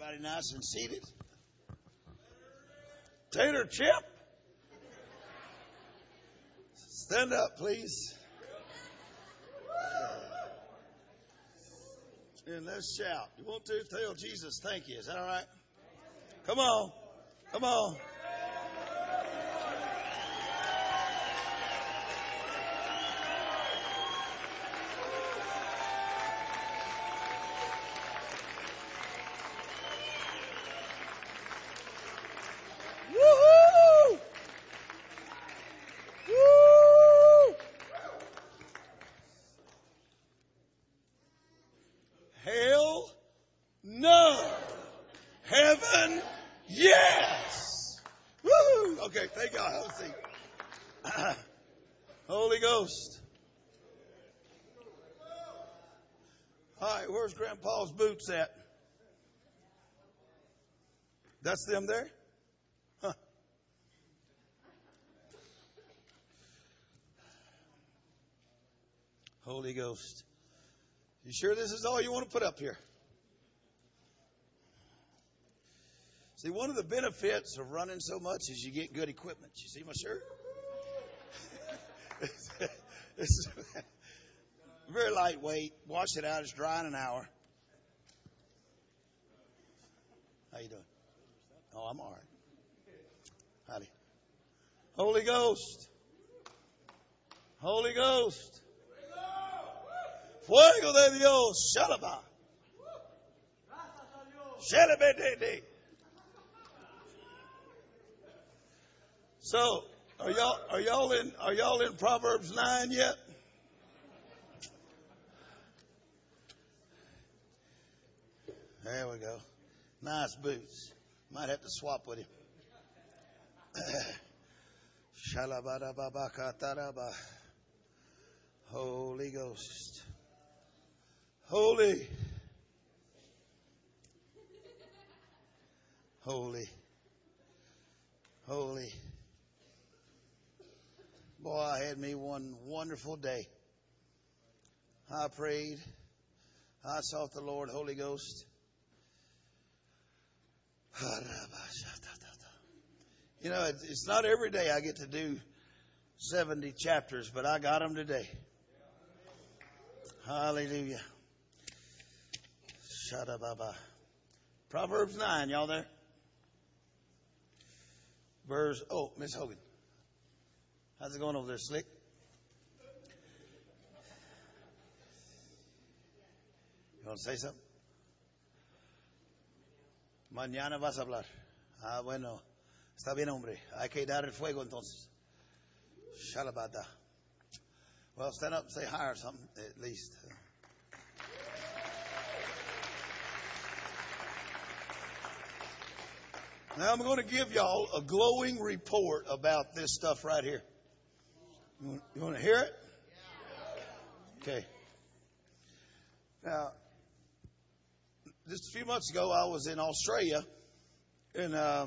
Everybody nice and seated. Tater Chip, stand up, please. And let's shout. You want to tell Jesus thank you? Is that all right? Come on. Come on. Woo-hoo! Woo! Hell, no. Heaven, yes. Woo! Okay, thank God. Have a seat. Holy Ghost. All right, where's Grandpa's boots at? That's them there? Huh. Holy Ghost. You sure this is all you want to put up here? See, one of the benefits of running so much is you get good equipment. You see my shirt? It's very lightweight. Wash it out. It's dry in an hour. How you doing? Oh, I'm all right. Howdy. Holy Ghost. Holy Ghost. Fuego de Dios. Shalaba. Shalabedede. So, are y'all in Proverbs 9 yet? There we go. Nice boots. Might have to swap with him. Shalabadababakataraba. Holy Ghost. Holy. Holy. Holy. Boy, I had me one wonderful day. I prayed. I sought the Lord, Holy Ghost. You know, it's not every day I get to do 70 chapters, but I got them today. Hallelujah. Shadababa. Proverbs 9, y'all there? Verse, Miss Hogan. How's it going over there, Slick? You want to say something? Mañana vas a hablar. Ah, bueno. Está bien, hombre. Hay que dar el fuego, entonces. Shalabada. Well, stand up and say hi or something, at least. Now, I'm going to give y'all a glowing report about this stuff right here. You want to hear it? Okay. Now, just a few months ago, I was in Australia, and I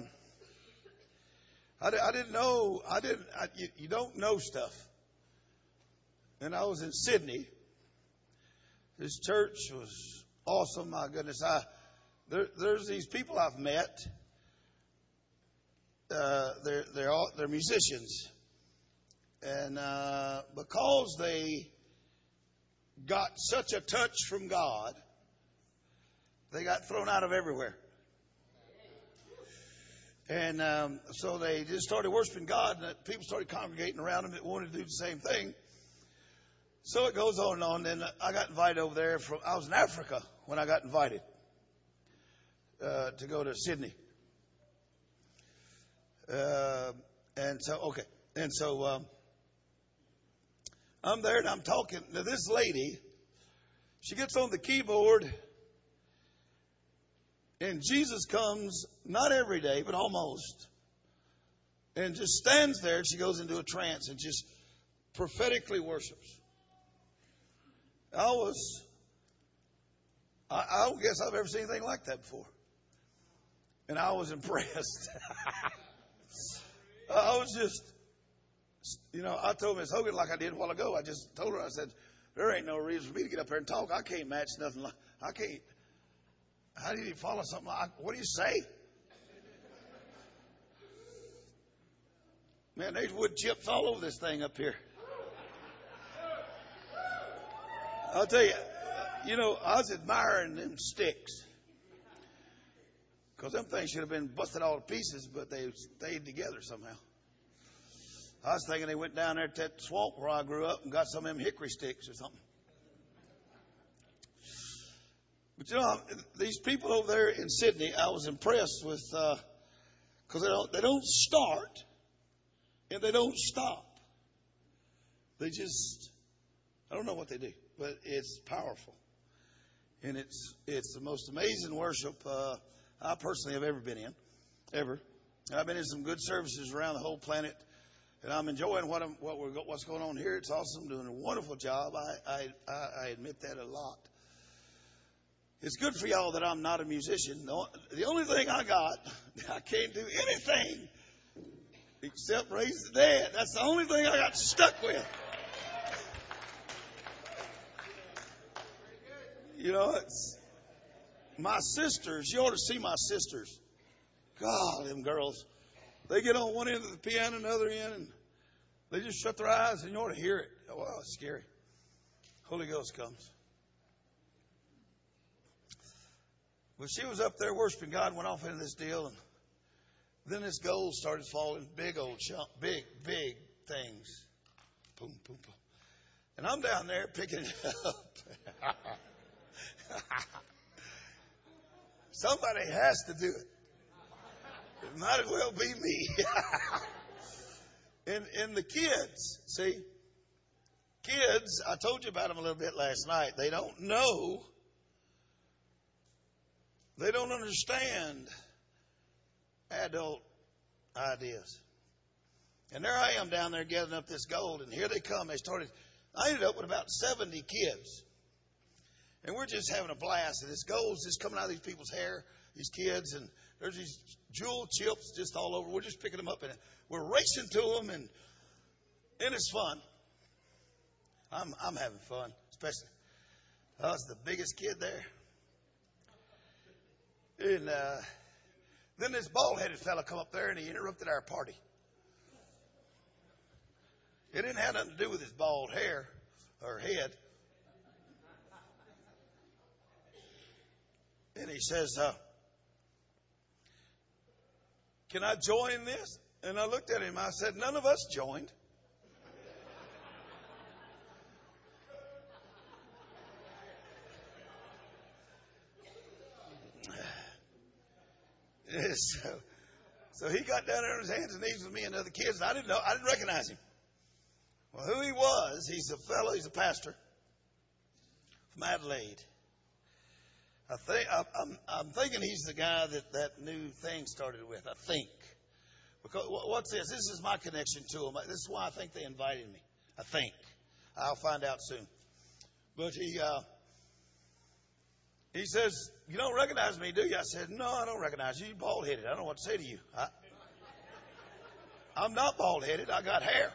didn't know. You don't know stuff. And I was in Sydney. This church was awesome. My goodness, there's these people I've met. They're musicians, and because they got such a touch from God, they got thrown out of everywhere. And so they just started worshiping God, and people started congregating around them that wanted to do the same thing. So it goes on and on. And I got invited over there. I was in Africa when I got invited to go to Sydney. And so I'm there and I'm talking to this lady. She gets on the keyboard, and Jesus comes, not every day, but almost, and just stands there. And she goes into a trance and just prophetically worships. I don't guess I've ever seen anything like that before. And I was impressed. I was just, I told Miss Hogan like I did a while ago. I just told her, I said, there ain't no reason for me to get up here and talk. I can't match nothing. I can't. How do you follow something like, what do you say? Man, there's wood chips all over this thing up here. I'll tell you, I was admiring them sticks. Because them things should have been busted all to pieces, but they stayed together somehow. I was thinking they went down there to that swamp where I grew up and got some of them hickory sticks or something. But these people over there in Sydney, I was impressed with, because they don't start and they don't stop. They just, I don't know what they do, but it's powerful. And it's the most amazing worship I personally have ever been in, ever. And I've been in some good services around the whole planet, and I'm enjoying what's going on here. It's awesome, doing a wonderful job. I admit that a lot. It's good for y'all that I'm not a musician. The only thing I got, I can't do anything except raise the dead. That's the only thing I got stuck with. It's my sisters. You ought to see my sisters. God, them girls. They get on one end of the piano and the other end, and they just shut their eyes, and you ought to hear it. Oh, it's scary. Holy Ghost comes. Well, she was up there worshiping God, went off into this deal, and then this gold started falling, big big things. Boom, boom, boom. And I'm down there picking it up. Somebody has to do it. It might as well be me. And the kids, see, I told you about them a little bit last night. They don't know. They don't understand adult ideas. And there I am down there gathering up this gold, and here they come. I ended up with about 70 kids. And we're just having a blast. And this gold's just coming out of these people's hair, these kids, and there's these jewel chips just all over. We're just picking them up, and we're racing to them, and it's fun. I'm having fun, especially. I was the biggest kid there. And then this bald-headed fella come up there, and he interrupted our party. It didn't have nothing to do with his bald hair or head. And he says, can I join this? And I looked at him. I said, none of us joined. So he got down there on his hands and knees with me and other kids. And I didn't recognize him. Well, who he was, he's a pastor from Adelaide. I'm thinking he's the guy that new thing started with. I think. Because what's this? This is my connection to him. This is why I think they invited me. I think. I'll find out soon. But he says, you don't recognize me, do you? I said, no, I don't recognize you. You're bald-headed. I don't know what to say to you. I'm not bald-headed. I got hair.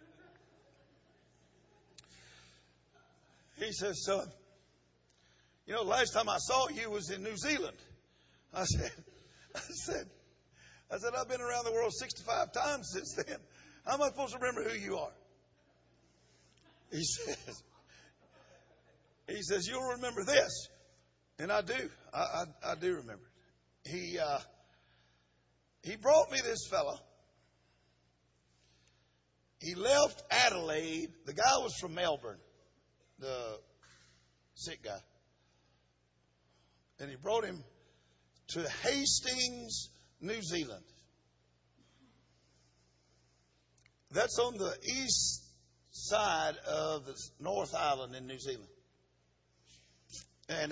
He says, son, last time I saw you was in New Zealand. I said, I've been around the world 65 times since then. How am I supposed to remember who you are? He says, you'll remember this. And I do. I do remember it. He brought me this fella. He left Adelaide. The guy was from Melbourne, the sick guy. And he brought him to Hastings, New Zealand. That's on the east side of the North Island in New Zealand. And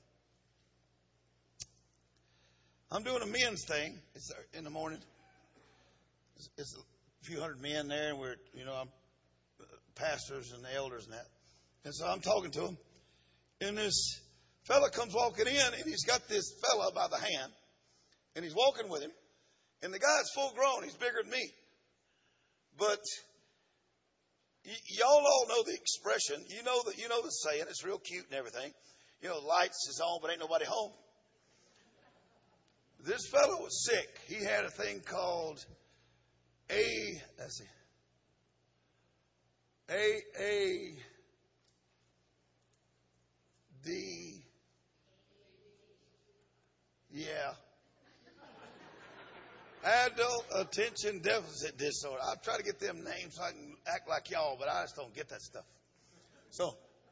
I'm doing a men's thing. It's in the morning. It's a few hundred men there, and I'm pastors and the elders and that. And so I'm talking to them, and this fella comes walking in, and he's got this fella by the hand, and he's walking with him, and the guy's full grown. He's bigger than me. But y'all all know the expression. You know the saying. It's real cute and everything. Lights is on, but ain't nobody home. This fellow was sick. He had a thing called let's see, AAD. Yeah. Adult Attention Deficit Disorder. I'll try to get them names so I can act like y'all, but I just don't get that stuff. So,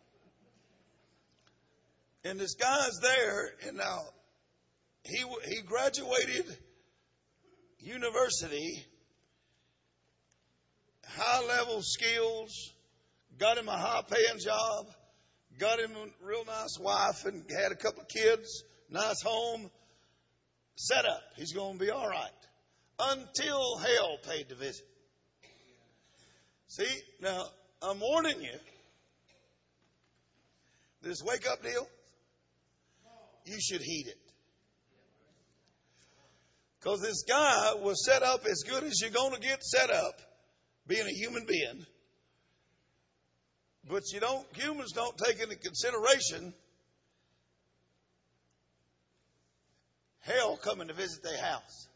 and this guy's there, and now he graduated university, high-level skills, got him a high-paying job, got him a real nice wife, and had a couple of kids, nice home, set up. He's going to be all right. Until hell paid to visit. See, now, I'm warning you. This wake-up deal, you should heed it. Because this guy was set up as good as you're going to get set up, being a human being. But humans don't take into consideration hell coming to visit their house.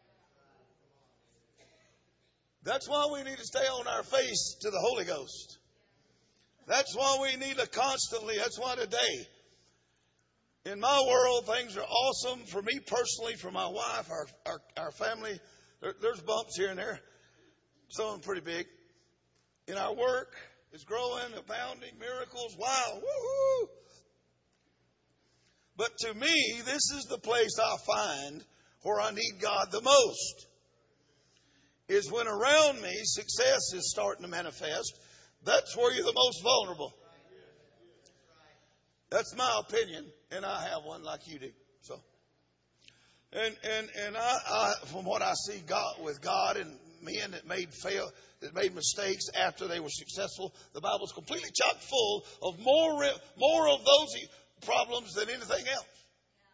That's why we need to stay on our face to the Holy Ghost. That's why we need to constantly, that's why today, in my world, things are awesome for me personally, for my wife, our family. There's bumps here and there. Some of them pretty big. In our work, it's growing, abounding, miracles. Wow, woohoo! But to me, this is the place I find where I need God the most. Is when around me success is starting to manifest. That's where you're the most vulnerable. That's my opinion, and I have one like you do. So, and I from what I see with God and men that made mistakes after they were successful, the Bible's completely chock full of more of those problems than anything else.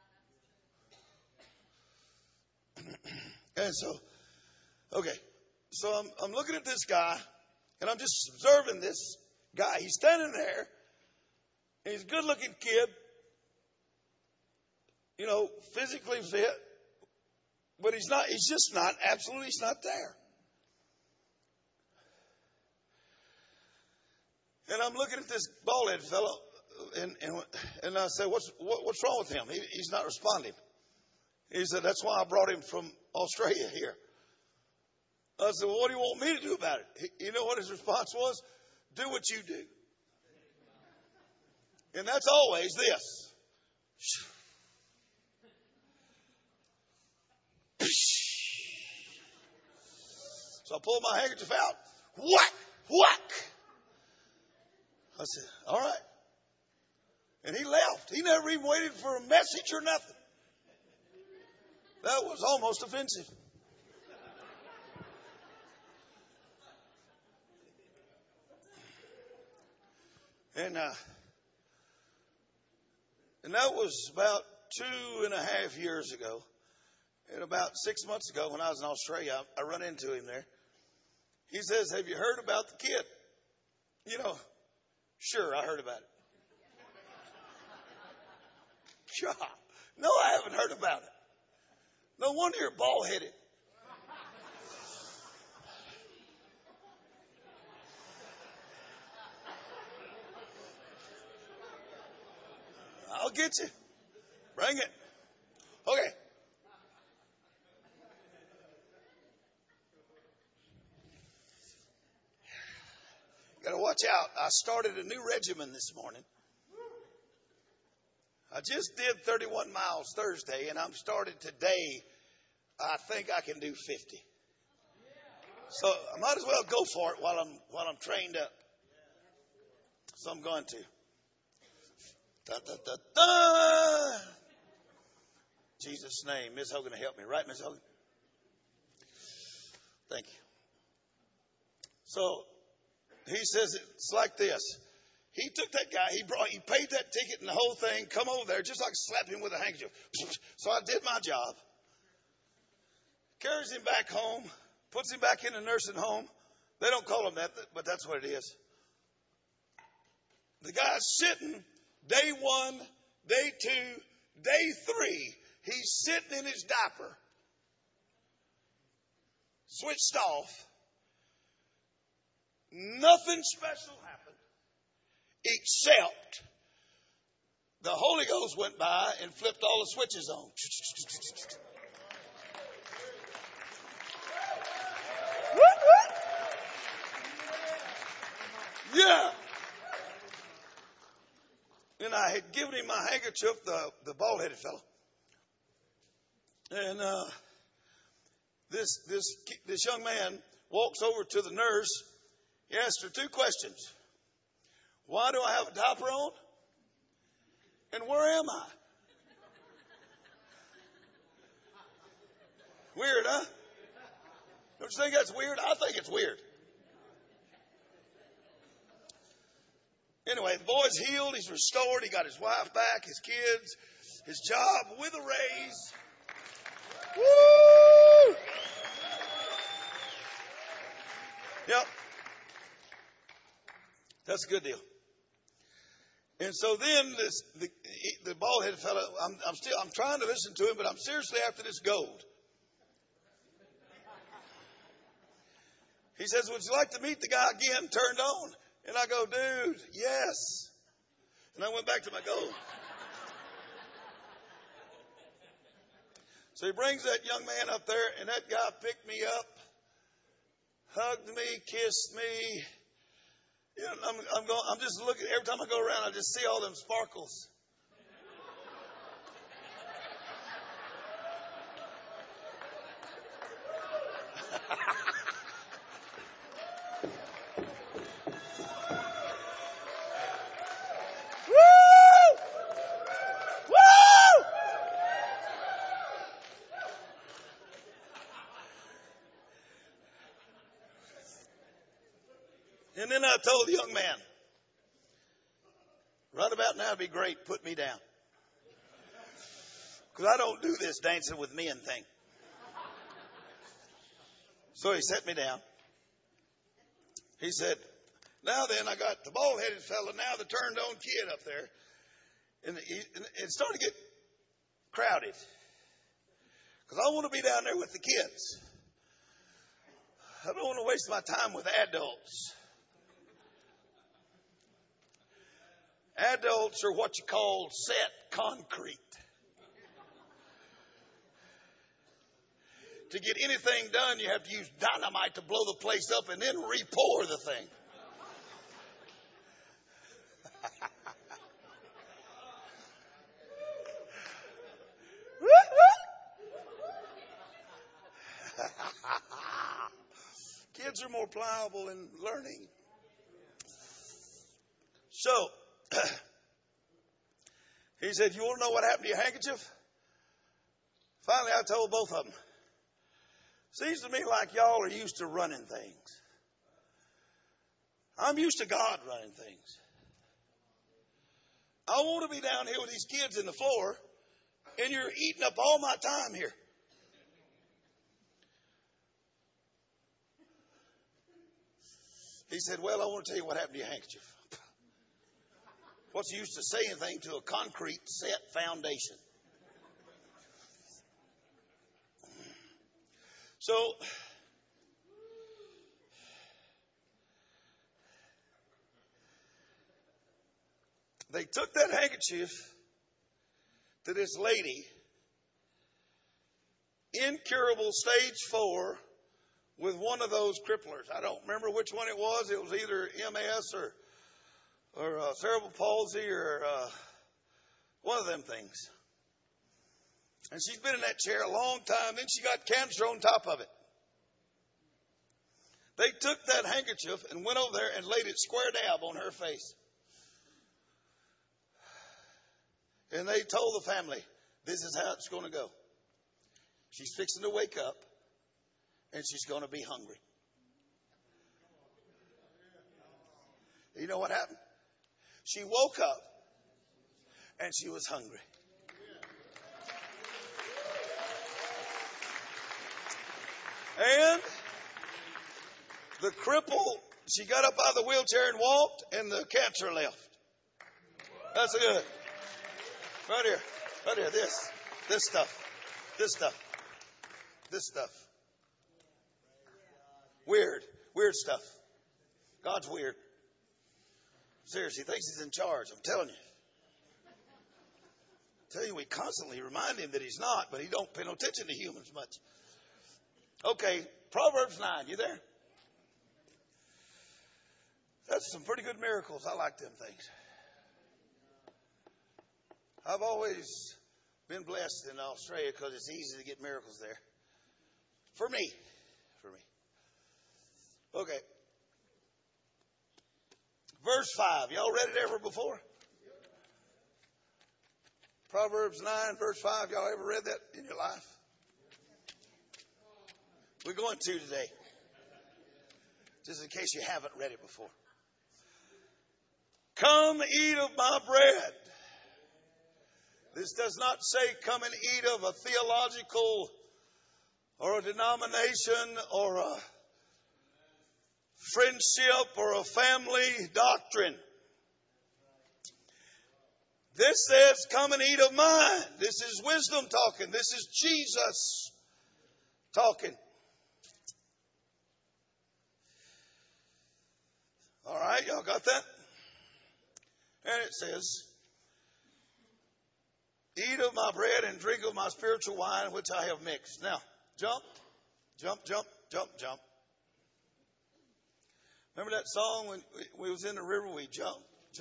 And so, okay, so I'm looking at this guy, and I'm just observing this guy. He's standing there, and he's a good-looking kid, physically fit, but he's not there. And I'm looking at this bald-headed fellow, and I said, what's wrong with him? He's not responding. He said, that's why I brought him from Australia here. I said, well, what do you want me to do about it? You know what his response was? Do what you do. And that's always this. So I pulled my handkerchief out. Whack. I said, all right. And he left. He never even waited for a message or nothing. That was almost offensive. And that was about 2.5 years ago. And about 6 months ago, when I was in Australia, I run into him there. He says, have you heard about the kid? Sure, I heard about it. Sure. No, I haven't heard about it. No wonder you're bald-headed. I'll get you. Bring it. Okay. Got to watch out. I started a new regimen this morning. I just did 31 miles Thursday, and I'm started today. I think I can do 50. So I might as well go for it while I'm trained up. So I'm going to. Da, da, da, da. Jesus' name. Ms. Hogan to help me. Right, Ms. Hogan? Thank you. So he says it's like this. He took that guy, he paid that ticket and the whole thing, come over there, just like slapped him with a handkerchief. So I did my job. Carries him back home, puts him back in the nursing home. They don't call him that, but that's what it is. The guy's sitting day 1, day 2, day 3, He's sitting in his diaper, switched off. Nothing special happened except the Holy Ghost went by and flipped all the switches on. Yeah. And I had given him my handkerchief, the bald-headed fellow. And this young man walks over to the nurse. He asked her 2 questions. Why do I have a diaper on? And where am I? Weird, huh? Don't you think that's weird? I think it's weird. Anyway, the boy's healed. He's restored. He got his wife back, his kids, his job with a raise. Woo! Yep. That's a good deal. And so then the bald-headed fellow, I'm trying to listen to him, but I'm seriously after this gold. He says, would you like to meet the guy again turned on? And I go, dude, yes. And I went back to my gold. So he brings that young man up there, and that guy picked me up, hugged me, kissed me. You know, I'm just looking, every time I go around, I just see all them sparkles. And then I told the young man, right about now would be great, put me down. Because I don't do this dancing with men thing. So he set me down. He said, now then, I got the bald-headed fella, now the turned-on kid up there. And it started to get crowded. Because I want to be down there with the kids. I don't want to waste my time with adults. Adults are what you call set concrete. To get anything done, you have to use dynamite to blow the place up and then re-pour the thing. Kids are more pliable in learning. So, he said, you want to know what happened to your handkerchief? Finally, I told both of them. Seems to me like y'all are used to running things. I'm used to God running things. I want to be down here with these kids in the floor, and you're eating up all my time here. He said, well, I want to tell you what happened to your handkerchief. What's the use to say anything to a concrete set foundation? So, they took that handkerchief to this lady, incurable stage 4, with one of those cripplers. I don't remember which one it was. It was either MS or cerebral palsy or one of them things. And she's been in that chair a long time. Then she got cancer on top of it. They took that handkerchief and went over there and laid it square dab on her face. And they told the family, this is how it's going to go. She's fixing to wake up, and she's going to be hungry. You know what happened? She woke up, and she was hungry. And the cripple, she got up out of the wheelchair and walked, and the cancer left. That's good. Right here, this. This stuff. This stuff. This stuff. Weird. Weird stuff. God's weird. Seriously, he thinks he's in charge. I'm telling you. We constantly remind him that he's not, but he don't pay no attention to humans much. Okay, Proverbs 9. You there? That's some pretty good miracles. I like them things. I've always been blessed in Australia because it's easy to get miracles there. For me. Okay. Verse 5. Y'all read it ever before? Proverbs 9, verse 5. Y'all ever read that in your life? We're going to today. Just in case you haven't read it before. Come eat of my bread. This does not say come and eat of a theological or a denomination or a friendship or a family doctrine. This says, come and eat of mine. This is wisdom talking. This is Jesus talking. All right, y'all got that? And it says, eat of my bread and drink of my spiritual wine, which I have mixed. Now, jump. Remember that song when we was in the river? We jump.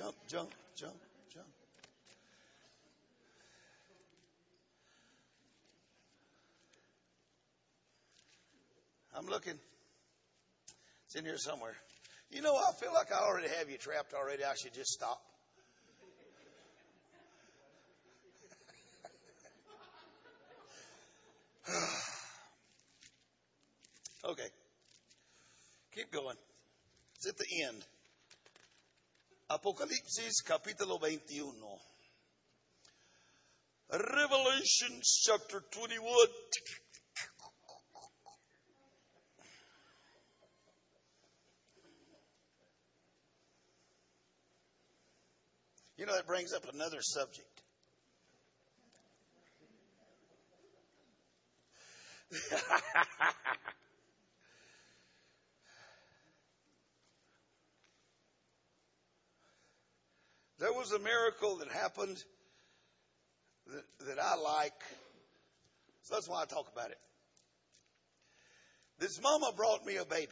I'm looking. It's in here somewhere. You know, I feel like I already have you trapped already. I should just stop. Okay. Keep going. It's at the end. Apocalipsis capítulo 21. Revelations chapter 21. You know, that brings up another subject. There was a miracle that happened that I like. So that's why I talk about it. This mama brought me a baby.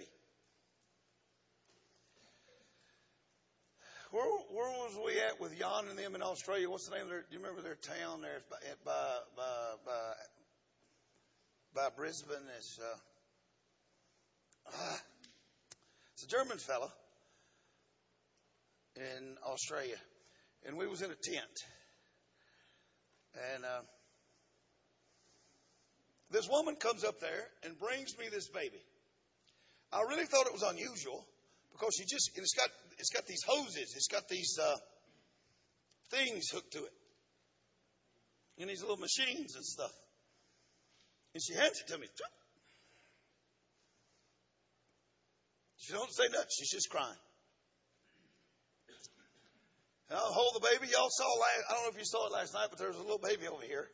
Where was we at with Jan and them in Australia? What's the name of their, do you remember their town there by Brisbane? It's a German fella in Australia. And we was in a tent. And this woman comes up there and brings me this baby. I really thought it was unusual because it's got these hoses. It's got these things hooked to it. And these little machines and stuff. And she hands it to me. She don't say nothing. She's just crying. And I'll hold the baby. Y'all saw I don't know if you saw it last night, but there was a little baby over here.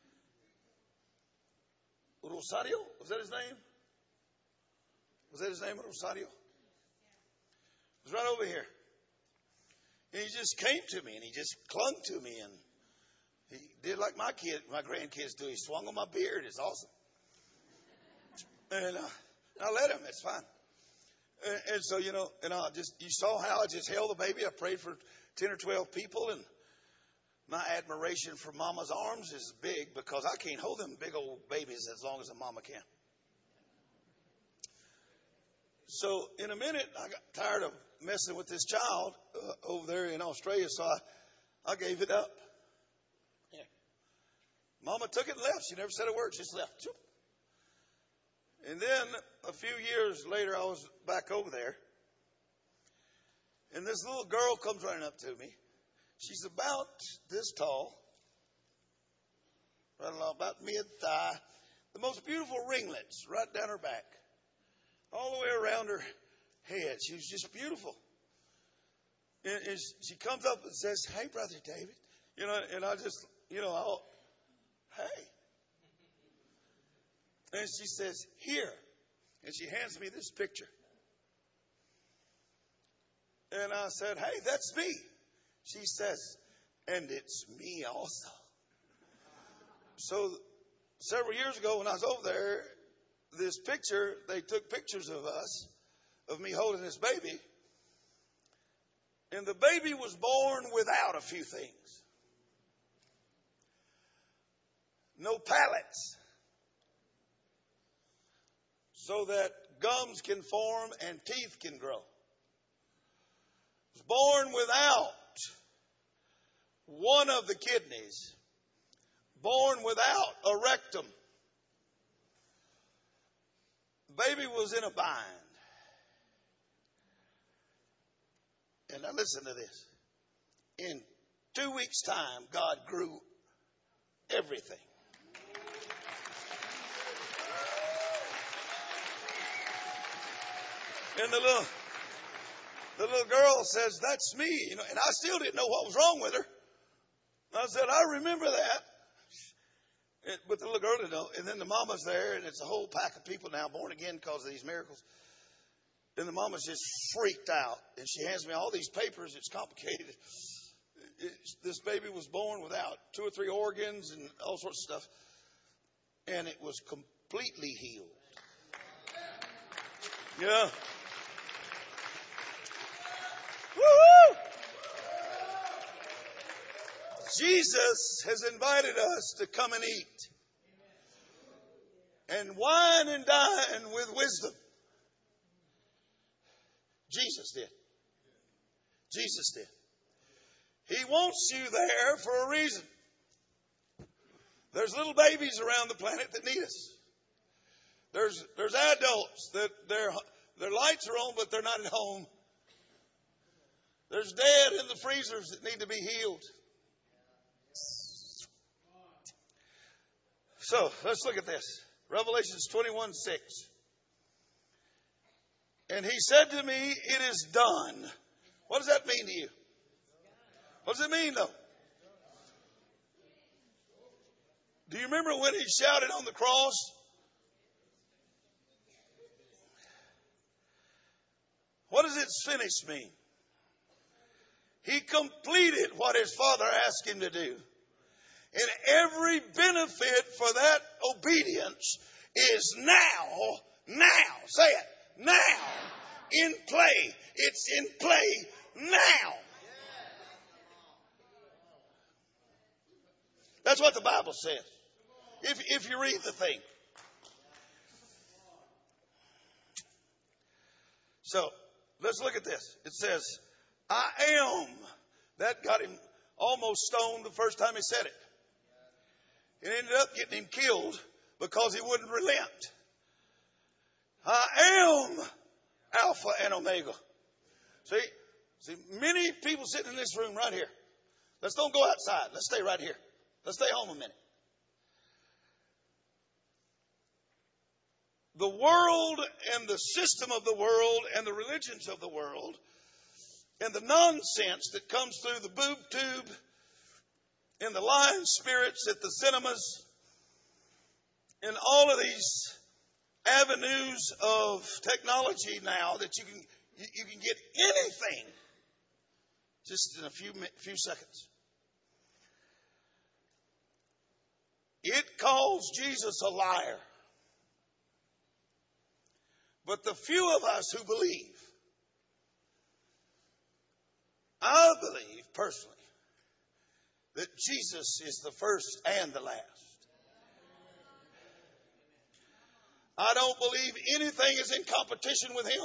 Rosario? Was that his name? Was that his name, Rosario? It was right over here. And he just came to me and he just clung to me and he did like my grandkids do. He swung on my beard. It's awesome. And I let him. It's fine. And so, you saw how I just held the baby. I prayed for 10 or 12 people, and my admiration for Mama's arms is big because I can't hold them big old babies as long as a mama can. So in a minute, I got tired of messing with this child over there in Australia, so I gave it up. Yeah. Mama took it and left. She never said a word. She just left. And then a few years later, I was back over there. And this little girl comes running up to me. She's about this tall, right along about mid-thigh. The most beautiful ringlets right down her back, all the way around her head. She was just beautiful. And she comes up and says, "Hey, Brother David." And I just, hey. And she says, here. And she hands me this picture. And I said, hey, that's me. She says, and it's me also. So several years ago when I was over there, this picture, they took pictures of us, of me holding this baby. And the baby was born without a few things. No palates. So that gums can form and teeth can grow. Was born without one of the kidneys. Born without a rectum. The baby was in a bind. And now listen to this. In 2 weeks' time, God grew everything. And the little girl says, that's me. You know, and I still didn't know what was wrong with her. I said, I remember that. But the little girl didn't know. And then the mama's there, and it's a whole pack of people now born again because of these miracles. And the mama's just freaked out. And she hands me all these papers. It's complicated. This baby was born without 2 or 3 organs and all sorts of stuff. And it was completely healed. Yeah. Woo-hoo! Jesus has invited us to come and eat. And wine and dine with wisdom. Jesus did. Jesus did. He wants you there for a reason. There's little babies around the planet that need us. There's adults that their lights are on, but they're not at home. There's dead in the freezers that need to be healed. So let's look at this. Revelations 21:6. And he said to me, it is done. What does that mean to you? What does it mean, though? Do you remember when he shouted on the cross? What does "it's finished" mean? He completed what his Father asked him to do. And every benefit for that obedience is now, say it, now, in play. It's in play now. That's what the Bible says. If you read the thing. So, let's look at this. It says, I am. That got him almost stoned the first time he said it. It ended up getting him killed because he wouldn't relent. I am Alpha and Omega. See, many people sitting in this room right here. Let's don't go outside. Let's stay right here. Let's stay home a minute. The world and the system of the world and the religions of the world and the nonsense that comes through the boob tube and the lying spirits at the cinemas and all of these avenues of technology now that you can get anything just in a few seconds. It calls Jesus a liar. But the few of us who believe, I believe personally that Jesus is the first and the last. I don't believe anything is in competition with him.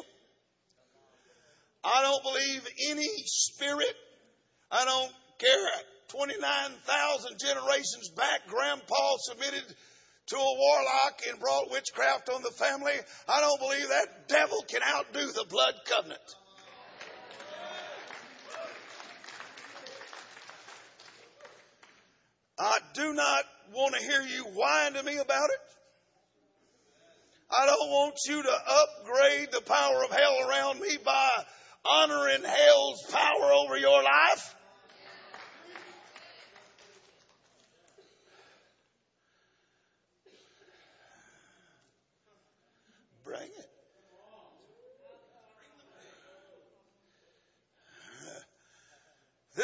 I don't believe any spirit. I don't care. 29,000 generations back, Grandpa submitted to a warlock and brought witchcraft on the family. I don't believe that devil can outdo the blood covenant. I do not want to hear you whine to me about it. I don't want you to upgrade the power of hell around me by honoring hell's power over your life.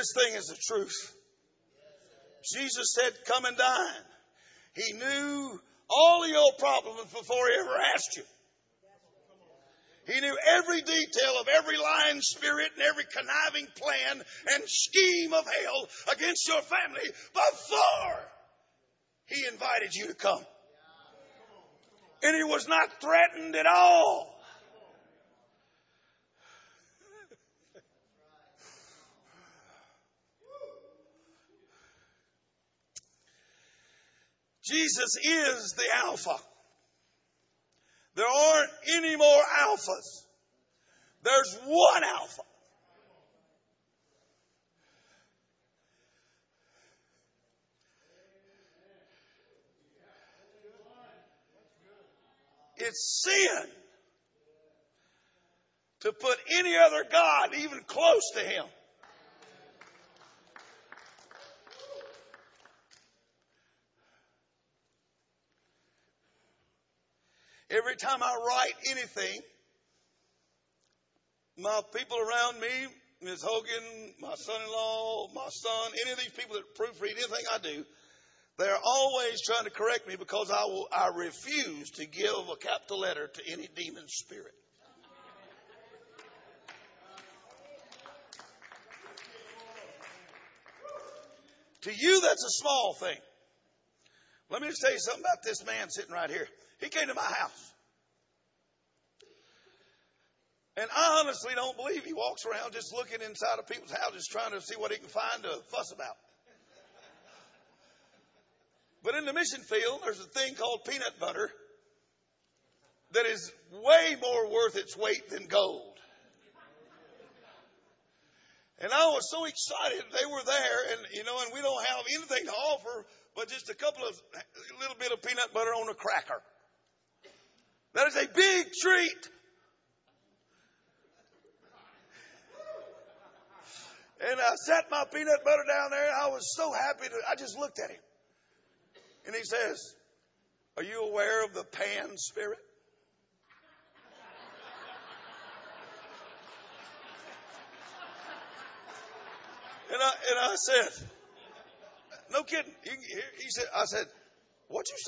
This thing is the truth. Jesus said, come and dine. He knew all of your problems before He ever asked you. He knew every detail of every lying spirit and every conniving plan and scheme of hell against your family before He invited you to come. And He was not threatened at all. Jesus is the Alpha. There aren't any more alphas. There's one Alpha. It's sin to put any other God even close to Him. Every time I write anything, my people around me, Ms. Hogan, my son-in-law, my son, any of these people that proofread anything I do, they're always trying to correct me because I refuse to give a capital letter to any demon spirit. To you, that's a small thing. Let me just tell you something about this man sitting right here. He came to my house. And I honestly don't believe he walks around just looking inside of people's houses trying to see what he can find to fuss about. But in the mission field, there's a thing called peanut butter that is way more worth its weight than gold. And I was so excited they were there, and we don't have anything to offer but just a little bit of peanut butter on a cracker. That is a big treat. And I sat my peanut butter down there, and I was so happy. I just looked at him. And he says, are you aware of the Pan spirit? And I said, no kidding. He said, I said, what'd you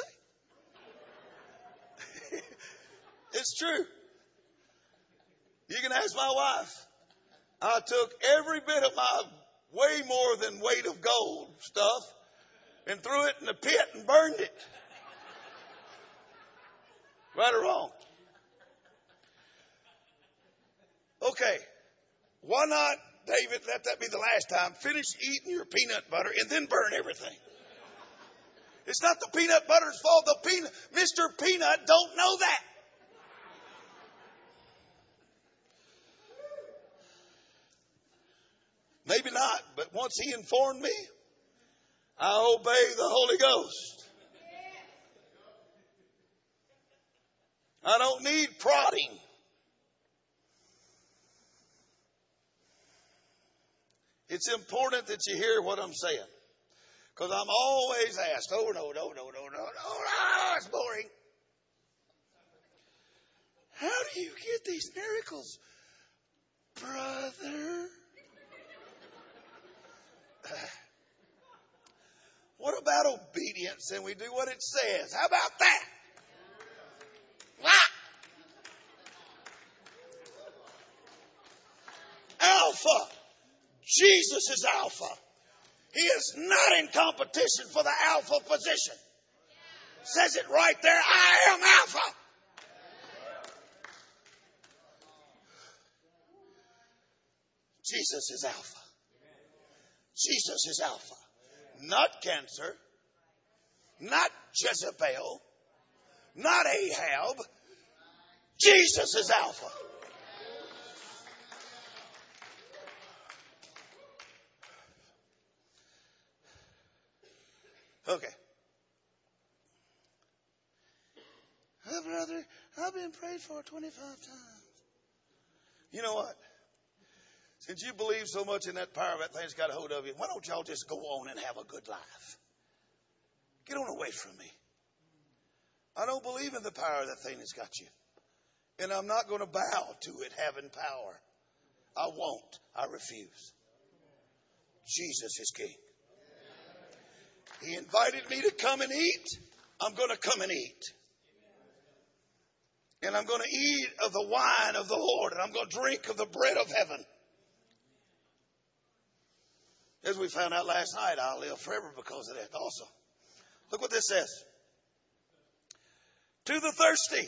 say? It's true. You can ask my wife. I took every bit of my way more than weight of gold stuff and threw it in the pit and burned it. Right or wrong? Okay. Why not, David, let that be the last time. Finish eating your peanut butter and then burn everything. It's not the peanut butter's fault. Mr. Peanut don't know that. Maybe not, but once he informed me, I obey the Holy Ghost. I don't need prodding. It's important that you hear what I'm saying. Because I'm always asked, oh, no, it's boring. How do you get these miracles, brother? What about obedience and we do what it says? How about that? Alpha. Jesus is Alpha. He is not in competition for the Alpha position. Says it right there. I am Alpha. Jesus is Alpha. Jesus is Alpha. Not cancer. Not Jezebel. Not Ahab. Jesus is Alpha. Okay. Oh, brother, I've been prayed for 25 times. You know what? Since you believe so much in that power that thing's got a hold of you, why don't y'all just go on and have a good life? Get on away from me. I don't believe in the power of that thing that's got you. And I'm not going to bow to it having power. I won't. I refuse. Jesus is King. He invited me to come and eat. I'm going to come and eat. And I'm going to eat of the wine of the Lord. And I'm going to drink of the bread of heaven. As we found out last night, I'll live forever because of that also. Look what this says. To the thirsty,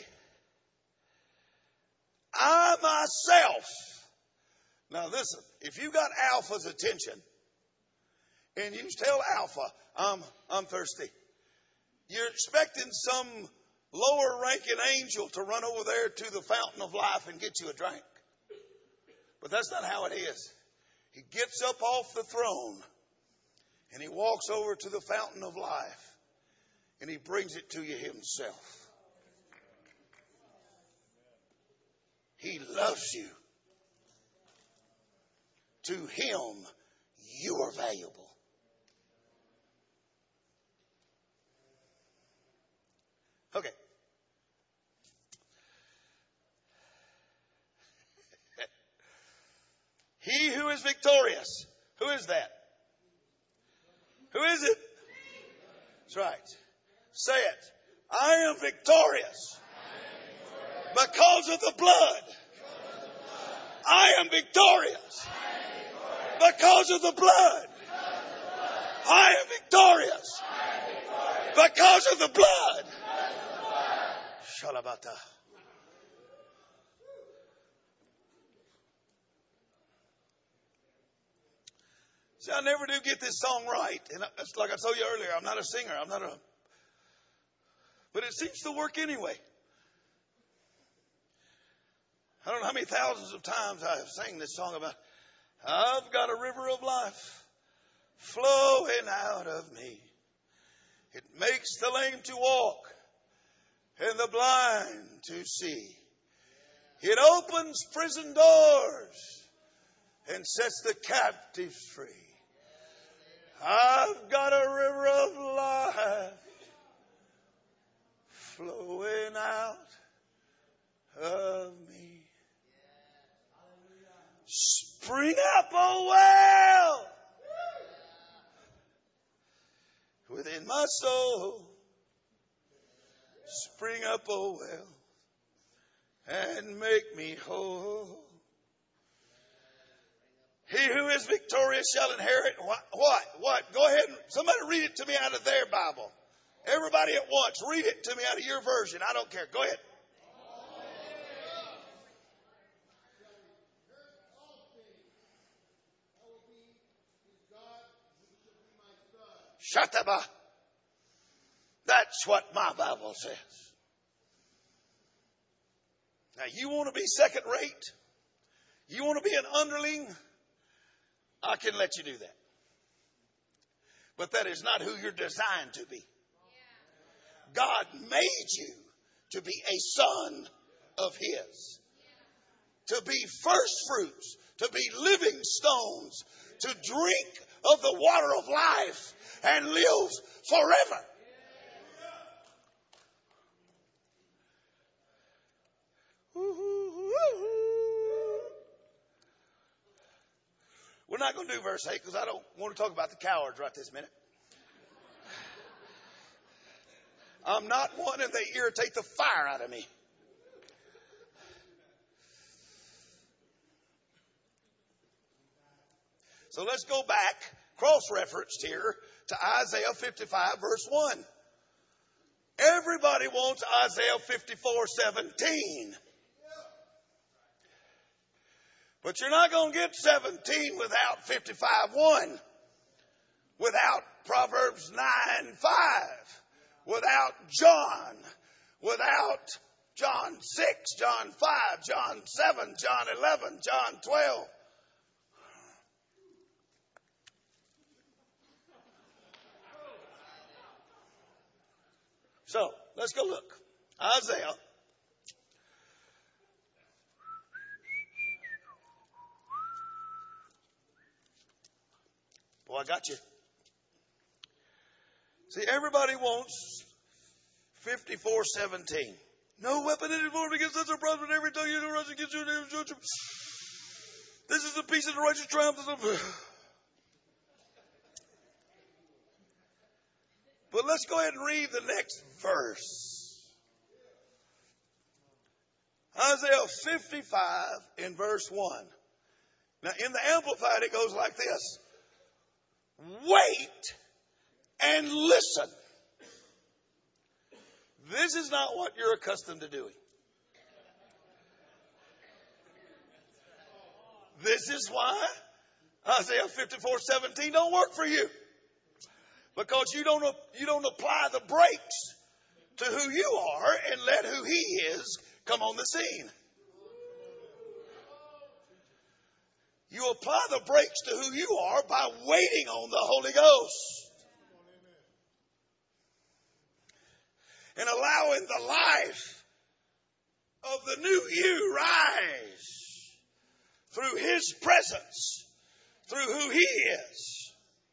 I myself. Now listen, if you got Alpha's attention and you tell Alpha, I'm thirsty, you're expecting some lower ranking angel to run over there to the fountain of life and get you a drink. But that's not how it is. He gets up off the throne and he walks over to the fountain of life and he brings it to you himself. He loves you. To him, you are valuable. Okay. He who is victorious. Who is that? Who is it? That's right. Say it. I am victorious. Because of the blood. I am victorious. Because of the blood. I am victorious. Because of the blood. Shalabata. See, I never do get this song right. And it's like I told you earlier, I'm not a singer. But it seems to work anyway. I don't know how many thousands of times I have sang this song about, I've got a river of life flowing out of me. It makes the lame to walk and the blind to see. It opens prison doors and sets the captives free. I've got a river of life flowing out of me. Spring up, oh well, within my soul. Spring up, oh well, and make me whole. He who is victorious shall inherit what? Go ahead and somebody read it to me out of their Bible. Everybody at once, read it to me out of your version. I don't care. Go ahead. Shataba. That's what my Bible says. Now, you want to be second rate? You want to be an underling? I can let you do that. But that is not who you're designed to be. God made you to be a son of His. To be first fruits. To be living stones. To drink of the water of life and live forever. We're not going to do verse 8 because I don't want to talk about the cowards right this minute. I'm not one and they irritate the fire out of me. So let's go back, cross-referenced here, to Isaiah 55, verse 1. Everybody wants Isaiah 54:17. But you're not going to get 17 without 55:1. Without Proverbs 9:5. Without John. Without John 6, John 5, John 7, John 11, John 12. So, let's go look. Isaiah. Boy, I got you. See, everybody wants 54:17. No weapon any formed against us or prosper, every tongue you rise against you. This is the peace of the righteous triumph. let's go ahead and read the next verse. Isaiah 55 in verse 1. Now in the Amplified it goes like this. Wait and listen. This is not what you're accustomed to doing. This is why Isaiah 54:17 don't work for you. Because you don't apply the brakes to who you are and let who He is come on the scene. You apply the brakes to who you are by waiting on the Holy Ghost. And allowing the life of the new you rise through His presence, through who He is.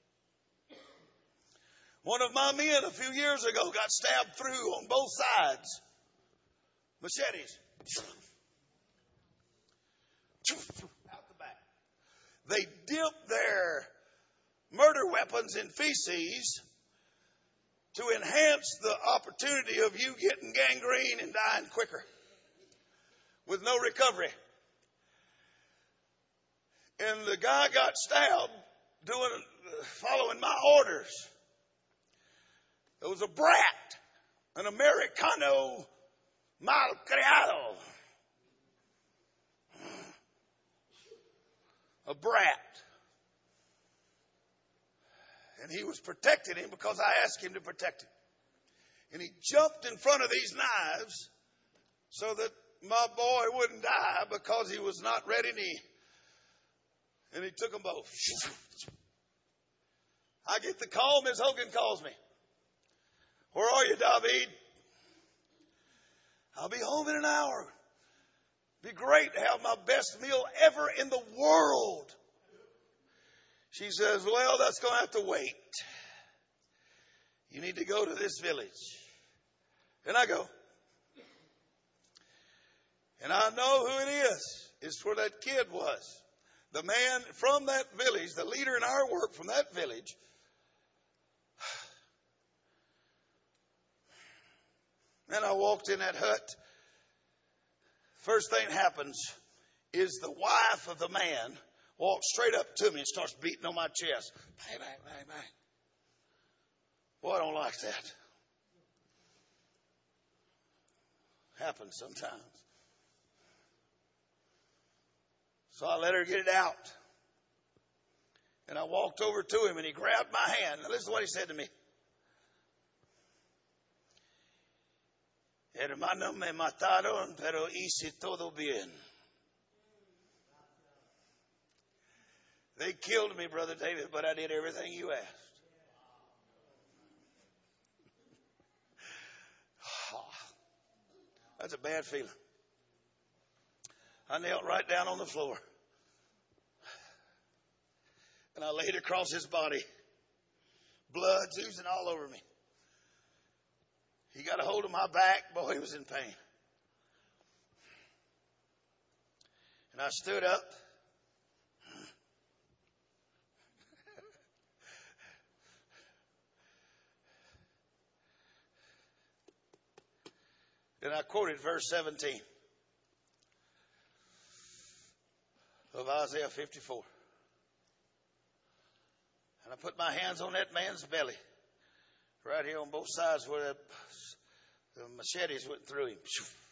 One of my men a few years ago got stabbed through on both sides. Machetes. Out the back. They dipped their murder weapons in feces to enhance the opportunity of you getting gangrene and dying quicker with no recovery. And the guy got stabbed following my orders. It was a brat, an Americano malcriado. A brat. And he was protecting him because I asked him to protect him. And he jumped in front of these knives so that my boy wouldn't die because he was not ready. And he took them both. I get the call. Miss Hogan calls me. Where are you, David? I'll be home in an hour. Be great to have my best meal ever in the world. She says, well, that's going to have to wait. You need to go to this village. And I go. And I know who it is. It's where that kid was. The man from that village, the leader in our work from that village. And I walked in that hut. First thing happens is the wife of the man walks straight up to me and starts beating on my chest. Bang, bang, bang, bang. Boy, I don't like that. Happens sometimes. So I let her get it out. And I walked over to him and he grabbed my hand. Now listen to what he said to me. Hermano, me mataron, pero hice todo bien. They killed me, Brother David, but I did everything you asked. That's a bad feeling. I knelt right down on the floor. And I laid across his body. Blood oozing all over me. He got a hold of my back. Boy, he was in pain. And I stood up. And I quoted verse 17 of Isaiah 54. And I put my hands on that man's belly, right here on both sides where the machetes went through him.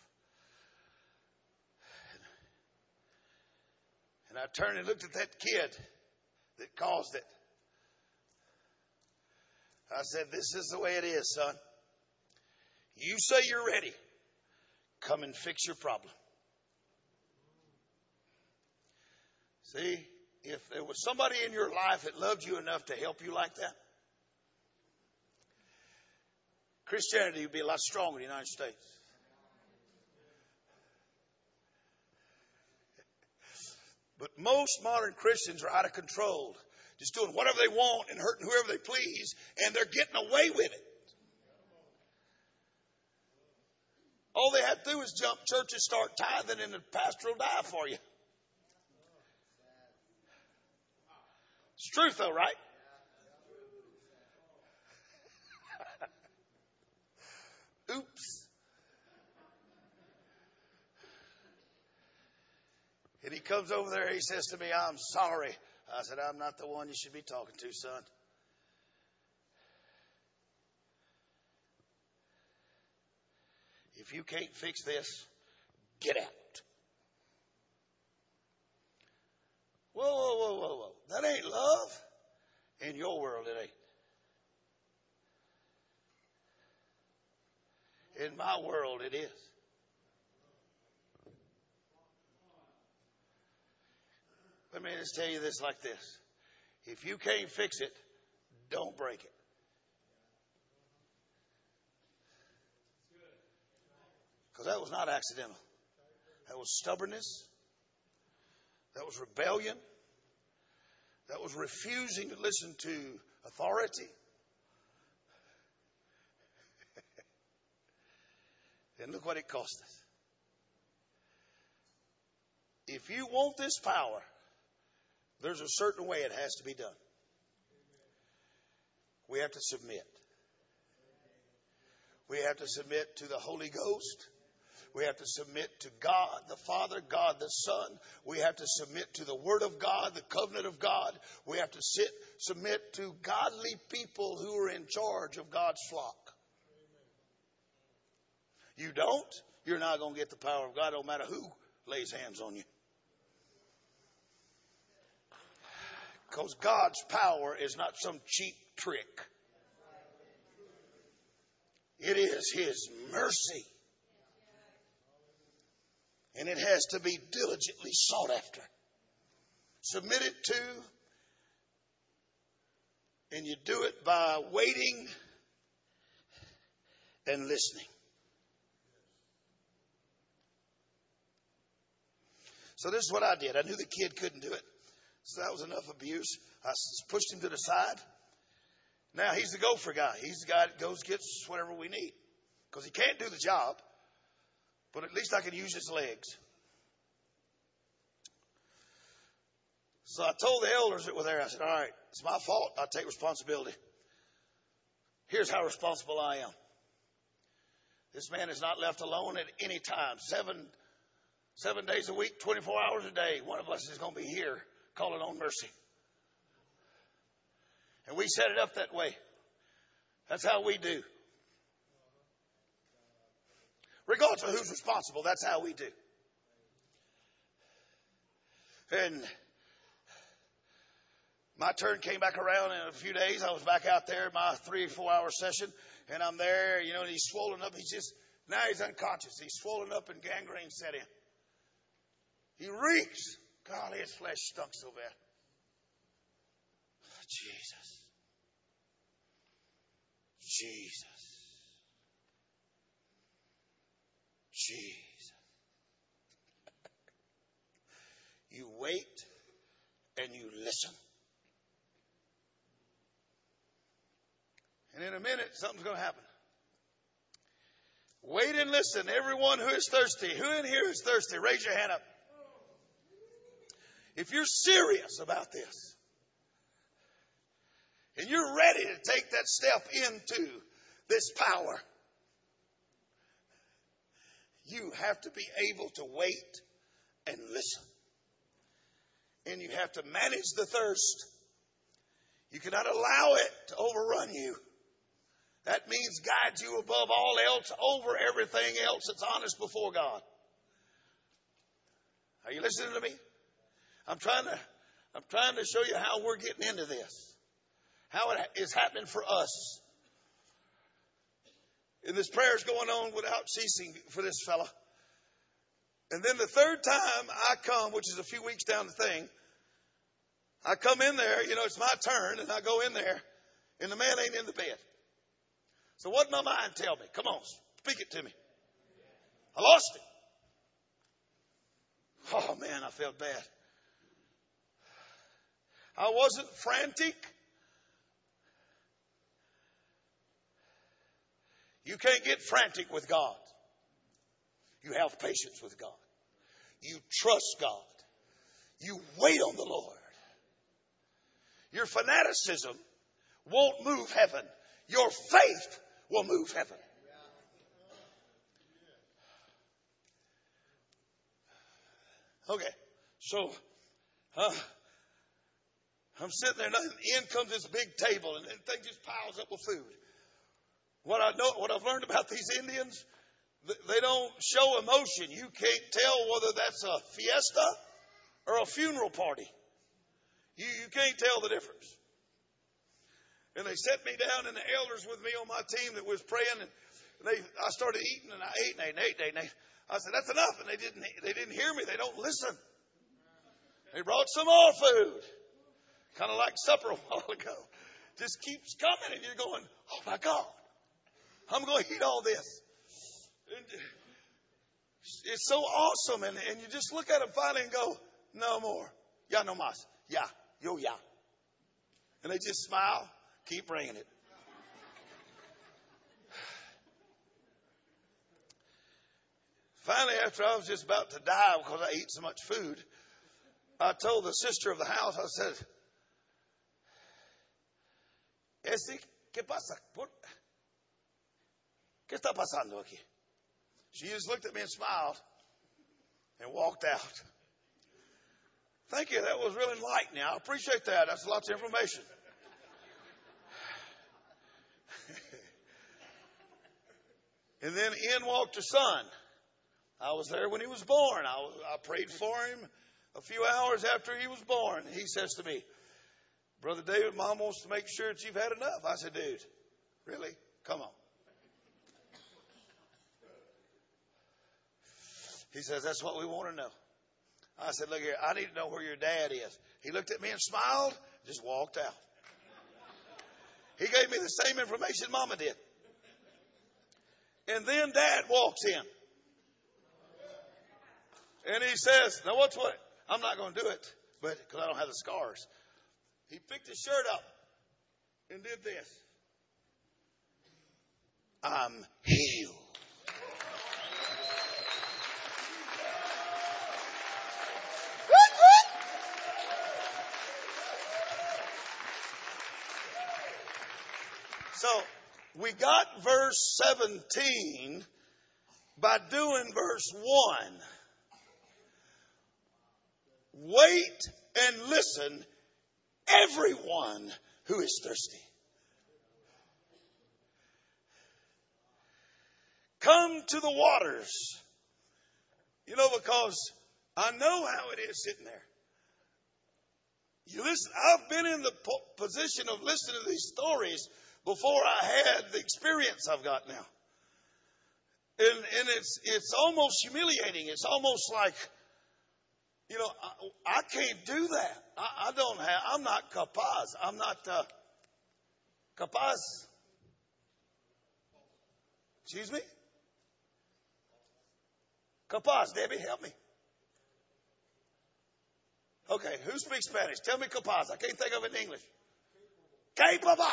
And I turned and looked at that kid that caused it. I said, this is the way it is, son. You say you're ready. Come and fix your problem. See, if there was somebody in your life that loved you enough to help you like that, Christianity would be a lot stronger in the United States. But most modern Christians are out of control, just doing whatever they want and hurting whoever they please, and they're getting away with it. All they have to do is jump church and start tithing, and the pastor will die for you. It's truth, though, right? comes over there. He says to me, I'm sorry. I said, I'm not the one you should be talking to, son. If you can't fix this, get out. Whoa, whoa, whoa, whoa, whoa. That ain't love. In your world, it ain't. In my world, it is. Let me just tell you this like this. If you can't fix it, don't break it. Because that was not accidental. That was stubbornness. That was rebellion. That was refusing to listen to authority. And look what it cost us. If you want this power, there's a certain way it has to be done. We have to submit. We have to submit to the Holy Ghost. We have to submit to God the Father, God the Son. We have to submit to the Word of God, the covenant of God. We have to submit to godly people who are in charge of God's flock. You don't, you're not going to get the power of God, no matter who lays hands on you. Because God's power is not some cheap trick. It is His mercy. And it has to be diligently sought after. Submitted to. And you do it by waiting and listening. So this is what I did. I knew the kid couldn't do it. So that was enough abuse. I pushed him to the side. Now he's the gopher guy. He's the guy that goes gets whatever we need. Because he can't do the job. But at least I can use his legs. So I told the elders that were there, I said, all right, it's my fault. I take responsibility. Here's how responsible I am. This man is not left alone at any time. Seven days a week, 24 hours a day. One of us is going to be here calling on mercy. And we set it up that way. That's how we do. Regardless of who's responsible, that's how we do. And my turn came back around in a few days. I was back out there, my 3 or 4 hour session, and I'm there, and he's swollen up. Now he's unconscious. He's swollen up and gangrene set in. He reeks. God, his flesh stunk so bad. Jesus. Jesus. Jesus. You wait and you listen. And in a minute, something's going to happen. Wait and listen. Everyone who is thirsty. Who in here is thirsty? Raise your hand up. If you're serious about this, and you're ready to take that step into this power, you have to be able to wait and listen. And you have to manage the thirst. You cannot allow it to overrun you. That means guide you above all else, over everything else that's honest before God. Are you listening to me? I'm trying to show you how we're getting into this. How it is happening for us. And this prayer is going on without ceasing for this fella. And then the third time I come, which is a few weeks down the thing, I come in there, it's my turn, and I go in there, and the man ain't in the bed. So what did my mind tell me? Come on, speak it to me. I lost him. Oh, man, I felt bad. I wasn't frantic. You can't get frantic with God. You have patience with God. You trust God. You wait on the Lord. Your fanaticism won't move heaven. Your faith will move heaven. Okay. So I'm sitting there, and in comes this big table, and the thing just piles up with food. What I've learned about these Indians, they don't show emotion. You can't tell whether that's a fiesta or a funeral party. You can't tell the difference. And they set me down, and the elders with me on my team that was praying, and I started eating, and I ate and ate and ate. I said, that's enough. And they didn't hear me. They don't listen. They brought some more food. Kind of like supper a while ago. Just keeps coming, and you're going, oh my God, I'm going to eat all this. And it's so awesome. And you just look at them finally and go, no more. Ya no más. Ya. Yo ya. And they just smile, keep bringing it. Finally, after I was just about to die because I ate so much food, I told the sister of the house, I said, ¿Qué pasa? ¿Qué está pasando aquí? She just looked at me and smiled and walked out. Thank you. That was really enlightening. I appreciate that. That's lots of information. And then in walked her son. I was there when he was born. I prayed for him a few hours after he was born. He says to me, Brother David, Mom wants to make sure that you've had enough. I said, dude, really? Come on. He says, that's what we want to know. I said, look here, I need to know where your dad is. He looked at me and smiled, just walked out. He gave me the same information Mama did. And then Dad walks in. And he says, now what's what? I'm not going to do it, but because I don't have the scars. He picked his shirt up and did this. I'm healed. So we got verse 17 by doing verse 1. Wait and listen, everyone who is thirsty. Come to the waters. You know, because I know how it is sitting there. You listen, I've been in the position of listening to these stories before I had the experience I've got now. And it's almost humiliating. It's almost like, you know, I can't do that. I'm not capaz. I'm not capaz. Excuse me? Capaz. Debbie, help me. Okay, who speaks Spanish? Tell me capaz. I can't think of it in English. Capable.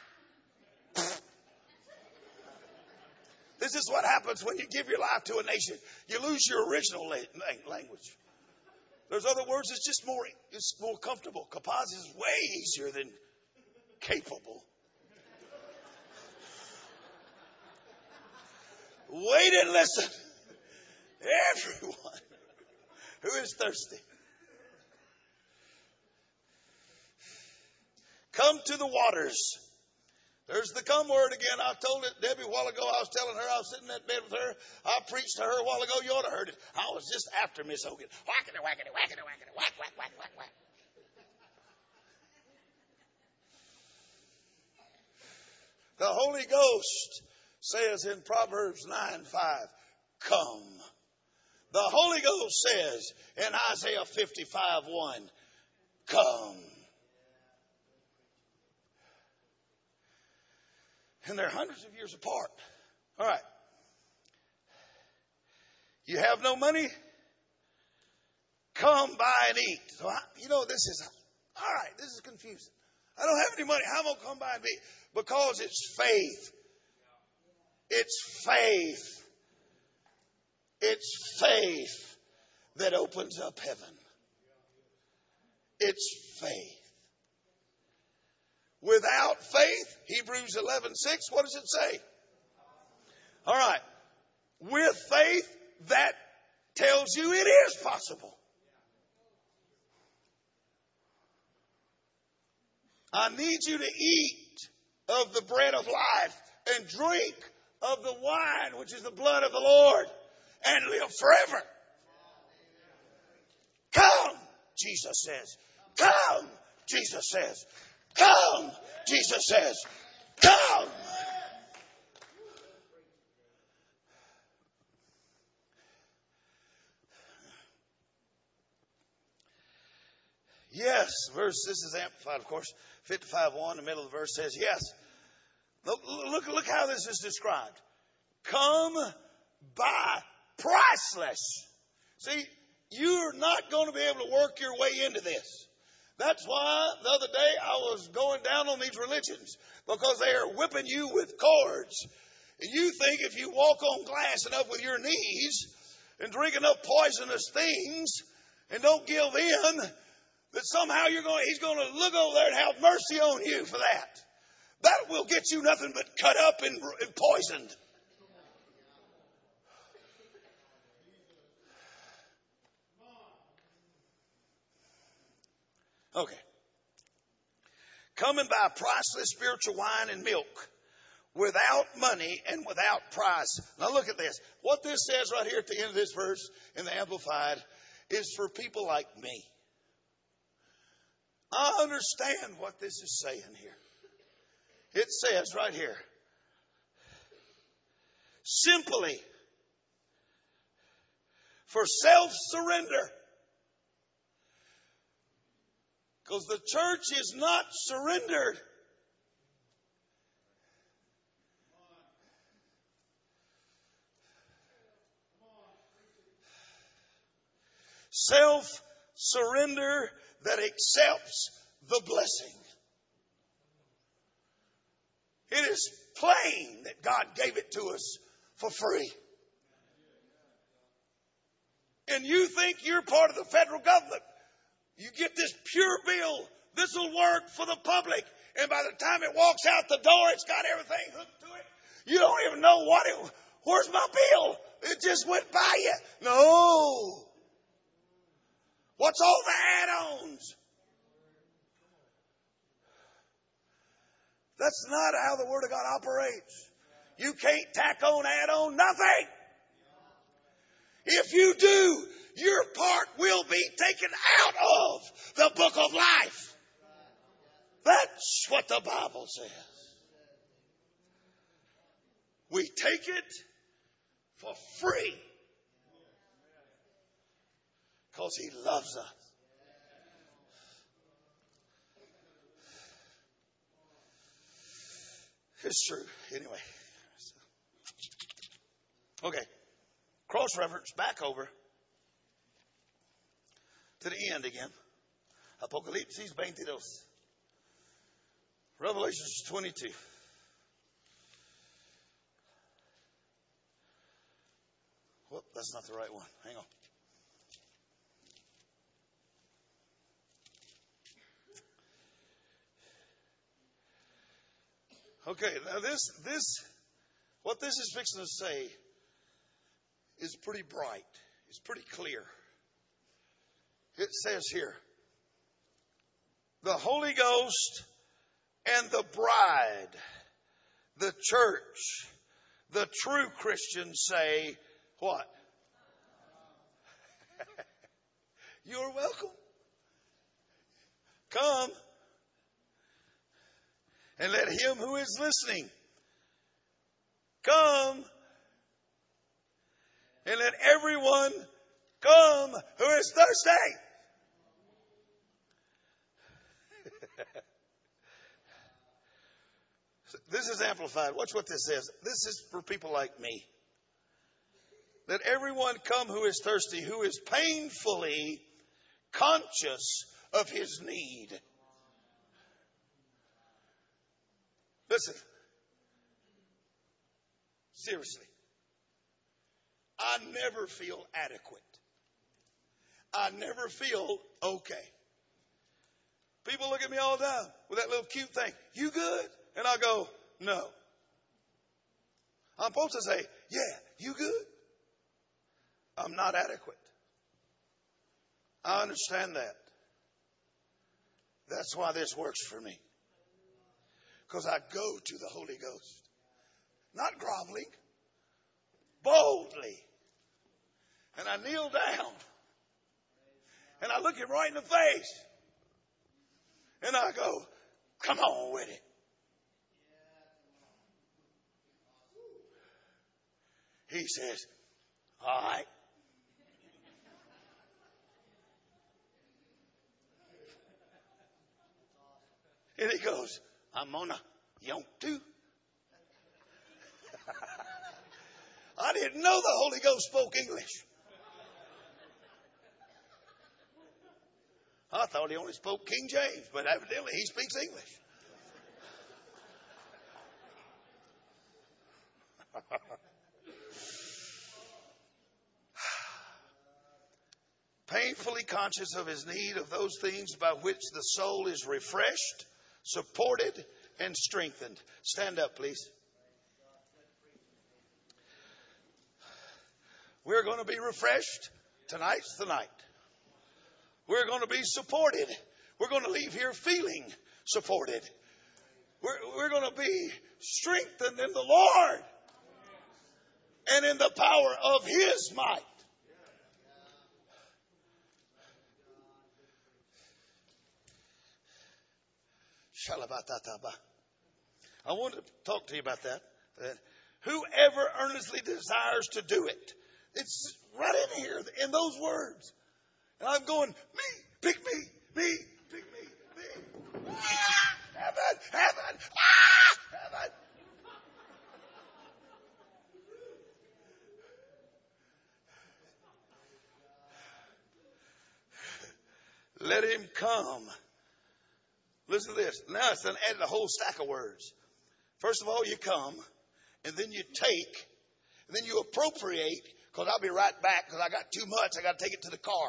This is what happens when you give your life to a nation. You lose your original language. There's other words that's just more comfortable. Capaz is way easier than capable. Wait and listen. Everyone who is thirsty. Come to the waters. There's the come word again. I told it Debbie a while ago. I was telling her, I was sitting in that bed with her. I preached to her a while ago. You ought to have heard it. I was just after Miss Hogan. Whackity, whackity, whackity, whackity, whack, whack, whack, whack, whack. The Holy Ghost says in Proverbs 9:5, come. The Holy Ghost says in Isaiah 55:1, come. And they're hundreds of years apart. All right. You have no money? Come buy and eat. So, this is confusing. I don't have any money. How am I going to come by and eat? Because it's faith. It's faith. It's faith that opens up heaven. It's faith. Without faith, Hebrews 11:6, what does it say? All right. With faith, that tells you it is possible. I need you to eat of the bread of life and drink of the wine, which is the blood of the Lord, and live forever. Come, Jesus says. Come, Jesus says. Come, Jesus says. Come. Yes, this is amplified, of course. 55:1, the middle of the verse says, yes. Look how this is described. Come by priceless. See, you're not going to be able to work your way into this. That's why the other day I was going down on these religions, because they are whipping you with cords. And you think if you walk on glass enough with your knees and drink enough poisonous things and don't give in, that somehow he's going to look over there and have mercy on you for that. That will get you nothing but cut up and poisoned. Okay. Come and buy priceless spiritual wine and milk without money and without price. Now look at this. What this says right here at the end of this verse in the Amplified is for people like me. I understand what this is saying here. It says right here, simply for self-surrender. Because the church is not surrendered. Self-surrender that accepts the blessing. It is plain that God gave it to us for free. And you think you're part of the federal government. You get this pure bill. This will work for the public. And by the time it walks out the door, it's got everything hooked to it. You don't even know where's my bill? It just went by you. No. What's all the add-ons? That's not how the Word of God operates. You can't tack on, add on, nothing. If you do, your part will be taken out of the book of life. That's what the Bible says. We take it for free because He loves us. It's true. Anyway. Okay. Cross-reference back over to the end again. Apocalipsis 22. Revelations 22. Whoop, that's not the right one. Hang on. Okay, now what this is fixing to say is pretty bright. It's pretty clear. It says here, the Holy Ghost and the bride, the church, the true Christians say, what? You're welcome. Come. And let him who is listening come. And let everyone come who is thirsty. This is amplified. Watch what this says. This is for people like me. Let everyone come who is thirsty, who is painfully conscious of his need. Listen. Seriously. I never feel adequate. I never feel okay. People look at me all the time with that little cute thing. You good? And I go, no. I'm supposed to say, yeah, you good? I'm not adequate. I understand that. That's why this works for me. Because I go to the Holy Ghost. Not groveling. Boldly. And I kneel down. And I look him right in the face. And I go, come on with it. He says, all right. And he goes, I'm gonna yonk too. I didn't know the Holy Ghost spoke English. I thought he only spoke King James, but evidently he speaks English. Painfully conscious of his need of those things by which the soul is refreshed, supported, and strengthened. Stand up, please. We're going to be refreshed. Tonight's the night. We're going to be supported. We're going to leave here feeling supported. We're going to be strengthened in the Lord and in the power of His might. I want to talk to you about that. Whoever earnestly desires to do it. It's right in here, in those words. And I'm going, me, pick me, pick me. Heaven, heaven, heaven. Let him come. Listen to this. Now it's done added a whole stack of words. First of all, you come, and then you take, and then you appropriate, because I'll be right back, because I got too much. I got to take it to the car.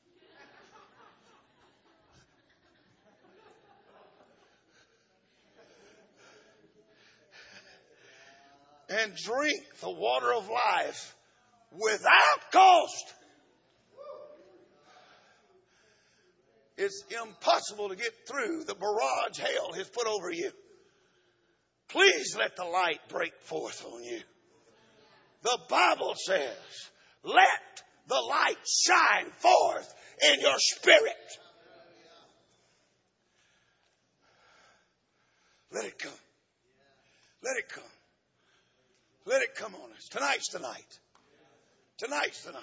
And drink the water of life without cost. It's impossible to get through the barrage hell has put over you. Please let the light break forth on you. The Bible says, let the light shine forth in your spirit. Let it come. Let it come. Let it come on us. Tonight's the night. Tonight's the night.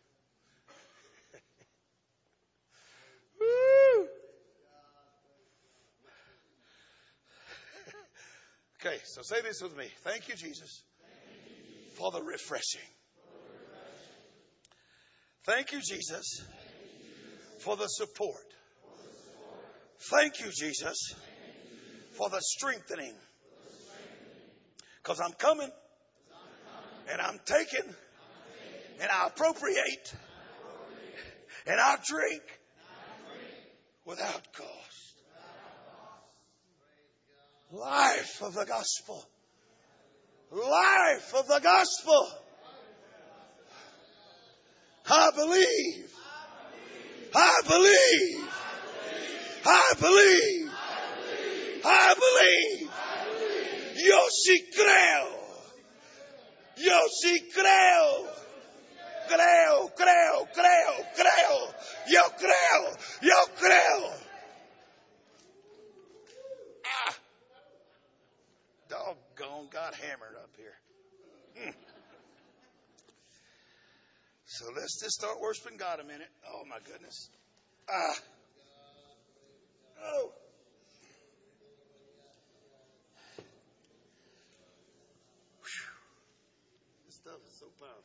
Woo. Okay, so say this with me. Thank you, Jesus, for the refreshing. Thank you, Jesus, for the support. Thank you, Jesus, for the strengthening. Because I'm coming, and I'm taking, and I appropriate, and I drink without cost. Life of the gospel. Life of the gospel. I believe. I believe. I believe. I believe. Yo sí creo. Yo sí creo. Creo. Yo creo. Ah. Doggone, got hammered up here. So let's just start worshiping God a minute. Oh my goodness. Oh. Whew. This stuff is so powerful.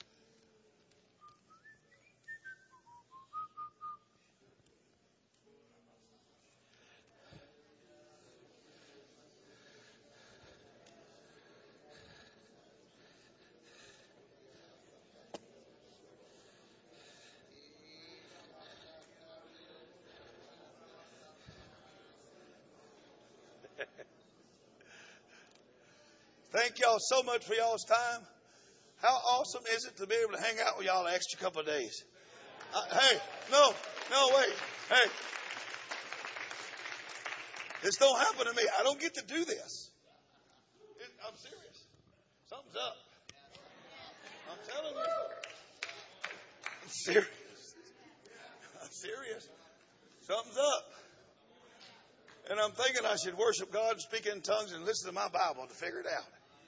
Thank y'all so much for y'all's time. How awesome is it to be able to hang out with y'all an extra couple of days? Hey, no, wait. Hey, This don't happen to me. I don't get to do this. I'm serious. Something's up. I'm telling you. I'm serious. I'm serious. Something's up. And I'm thinking I should worship God and speak in tongues and listen to my Bible to figure it out.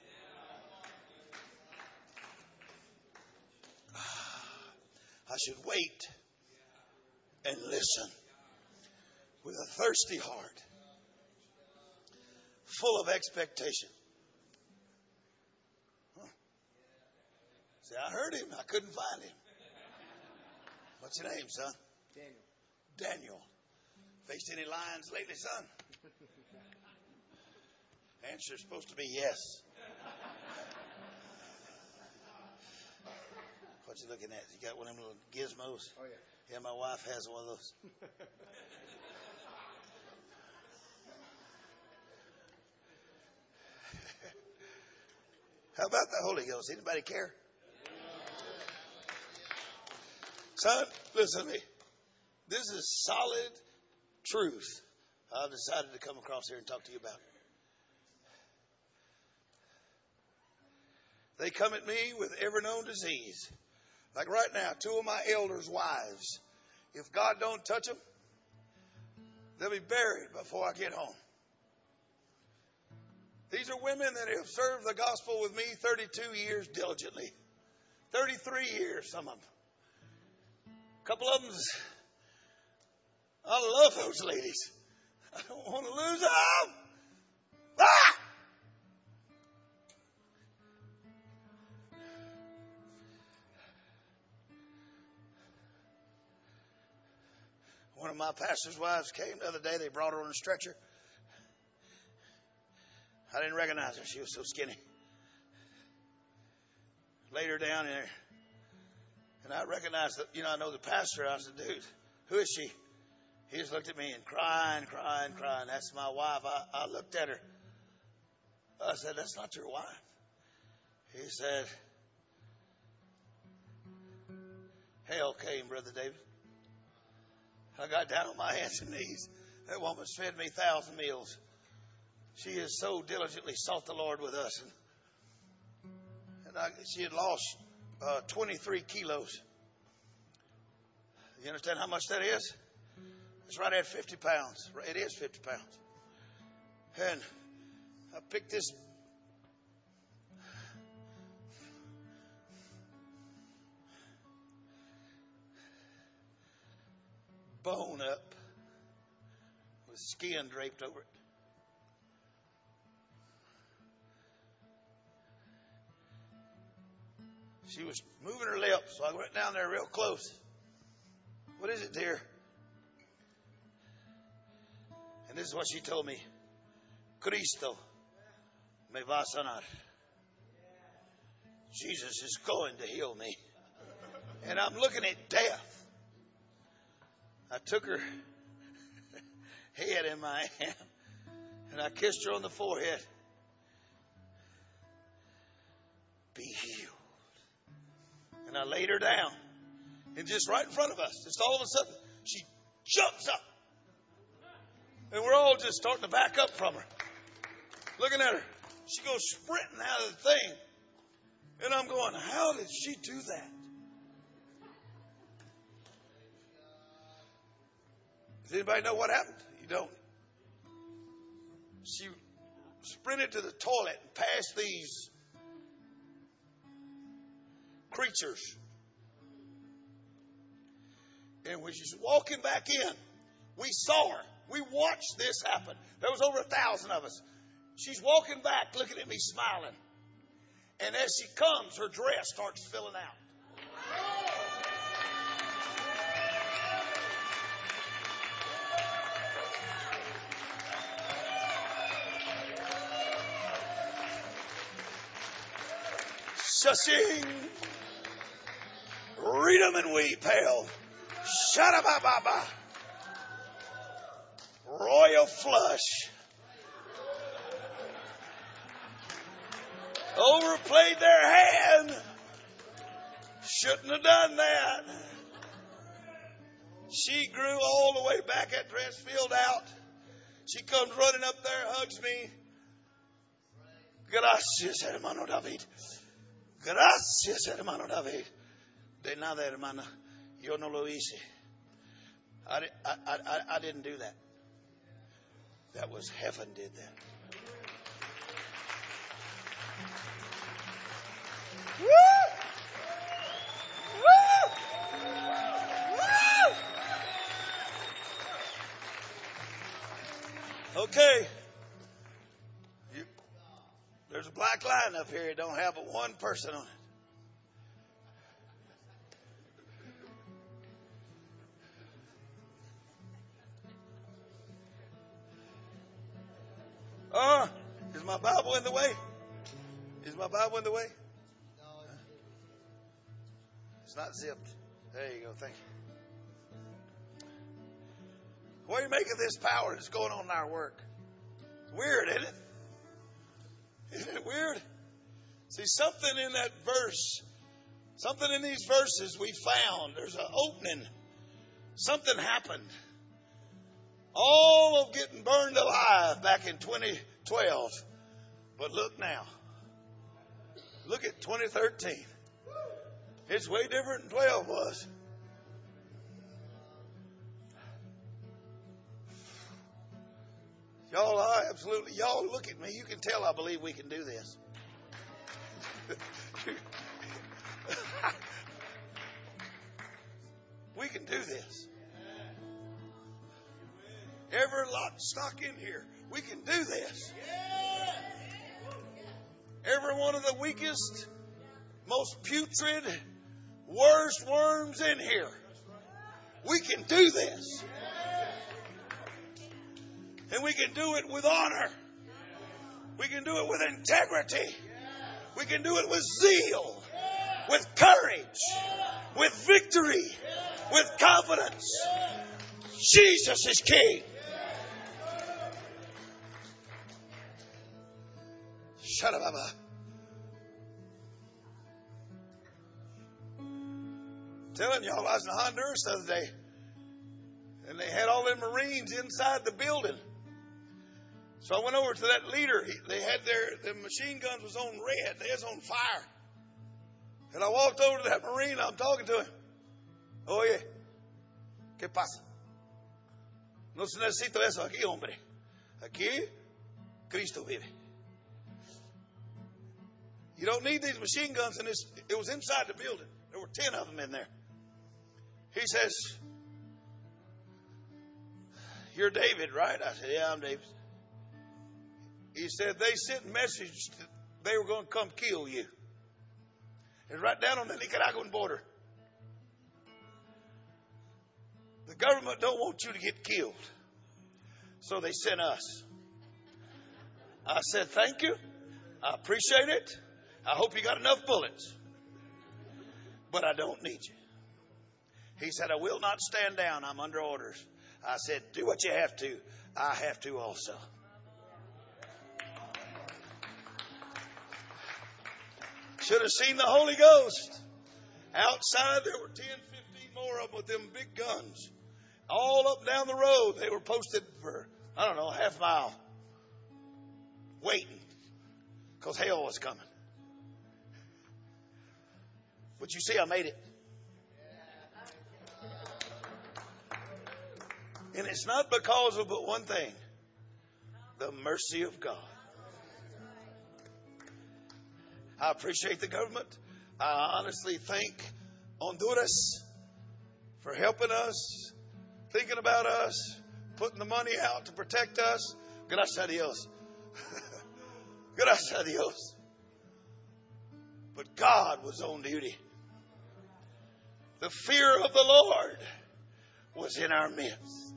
I should wait and listen with a thirsty heart, full of expectation. See, I heard him. I couldn't find him. What's your name, son? Daniel. Faced any lions lately, son? Answer's supposed to be yes. What you looking at? You got one of them little gizmos? Oh, yeah. Yeah, my wife has one of those. How about the Holy Ghost? Anybody care? Son, listen to me. This is solid truth I've decided to come across here and talk to you about. They come at me with every known disease. Like right now, 2 of my elders' wives. If God don't touch them, they'll be buried before I get home. These are women that have served the gospel with me 32 years diligently. 33 years, some of them. A couple of them, I love those ladies. I don't want to lose them. Ah! One of my pastor's wives came the other day. They brought her on a stretcher. I didn't recognize her. She was so skinny. Laid her down in there. And I recognized that, I know the pastor. I said, dude, who is she? He just looked at me and crying. That's my wife. I looked at her. I said, that's not your wife. He said, hell came, Brother David. I got down on my hands and knees. That woman's fed me 1,000 meals. She has so diligently sought the Lord with us. And she had lost 23 kilos. You understand how much that is? It's right at 50 pounds. It is 50 pounds. And I picked this bone up with skin draped over it. She was moving her lips, so I went down there real close. What is it, dear? And this is what she told me. Cristo me va a sanar. Jesus is going to heal me. And I'm looking at death. I took her head in my hand and I kissed her on the forehead. Be healed. And I laid her down. And just right in front of us, just all of a sudden, she jumps up. And we're all just starting to back up from her. Looking at her. She goes sprinting out of the thing. And I'm going, how did she do that? Does anybody know what happened? You don't. She sprinted to the toilet and passed these creatures. And when she's walking back in, we saw her. We watched this happen. There was over 1,000 of us. She's walking back, looking at me, smiling. And as she comes, her dress starts filling out. Shushing. Read them and weep, hell. Shadabababa. Royal flush. Overplayed their hand. Shouldn't have done that. She grew all the way back, that dress filled out. She comes running up there, hugs me. Gracias, hermano David. Gracias, hermano David. De nada, hermana. Yo no lo hice. I didn't do that. That was heaven did that. Woo! Woo! Okay. There's a black line up here. It don't have but one person on it. Is my Bible in the way? Is my Bible in the way? It's not zipped. There you go. Thank you. What do you make of this power that's going on in our work? It's weird, isn't it? Isn't it weird? See, something in that verse, something in these verses we found. There's an opening. Something happened. All of getting burned alive back in 2012. But look now. Look at 2013. It's way different than 12 was. Y'all are absolutely, y'all look at me. You can tell I believe we can do this. We can do this. Every lot stock in here, we can do this. Every one of the weakest, most putrid, worst worms in here, we can do this. And we can do it with honor. We can do it with integrity. We can do it with zeal, with courage, with victory, with confidence. Jesus is King. Shut up, Baba. Telling y'all, I was in Honduras the other day, and they had all them Marines inside the building. So I went over to that leader. They had their machine guns was on red. They was on fire. And I walked over to that Marine. I'm talking to him. Oye, ¿qué pasa? No se necesita eso aquí, hombre. Aquí, Cristo vive. You don't need these machine guns. And it was inside the building. There were 10 of them in there. He says, "You're David, right?" I said, "Yeah, I'm David." He said, "They sent a message that they were going to come kill you. It's right down on the Nicaraguan border. The government don't want you to get killed. So they sent us." I said, "Thank you. I appreciate it. I hope you got enough bullets. But I don't need you." He said, "I will not stand down. I'm under orders." I said, "Do what you have to. I have to also." Should have seen the Holy Ghost. Outside there were 10, 15 more of them with them big guns. All up and down the road. They were posted for, I don't know, half mile. Waiting. Because hell was coming. But you see, I made it. And it's not because of but one thing. The mercy of God. I appreciate the government. I honestly thank Honduras for helping us, thinking about us, putting the money out to protect us. Gracias a Dios. Gracias a Dios. But God was on duty. The fear of the Lord was in our midst.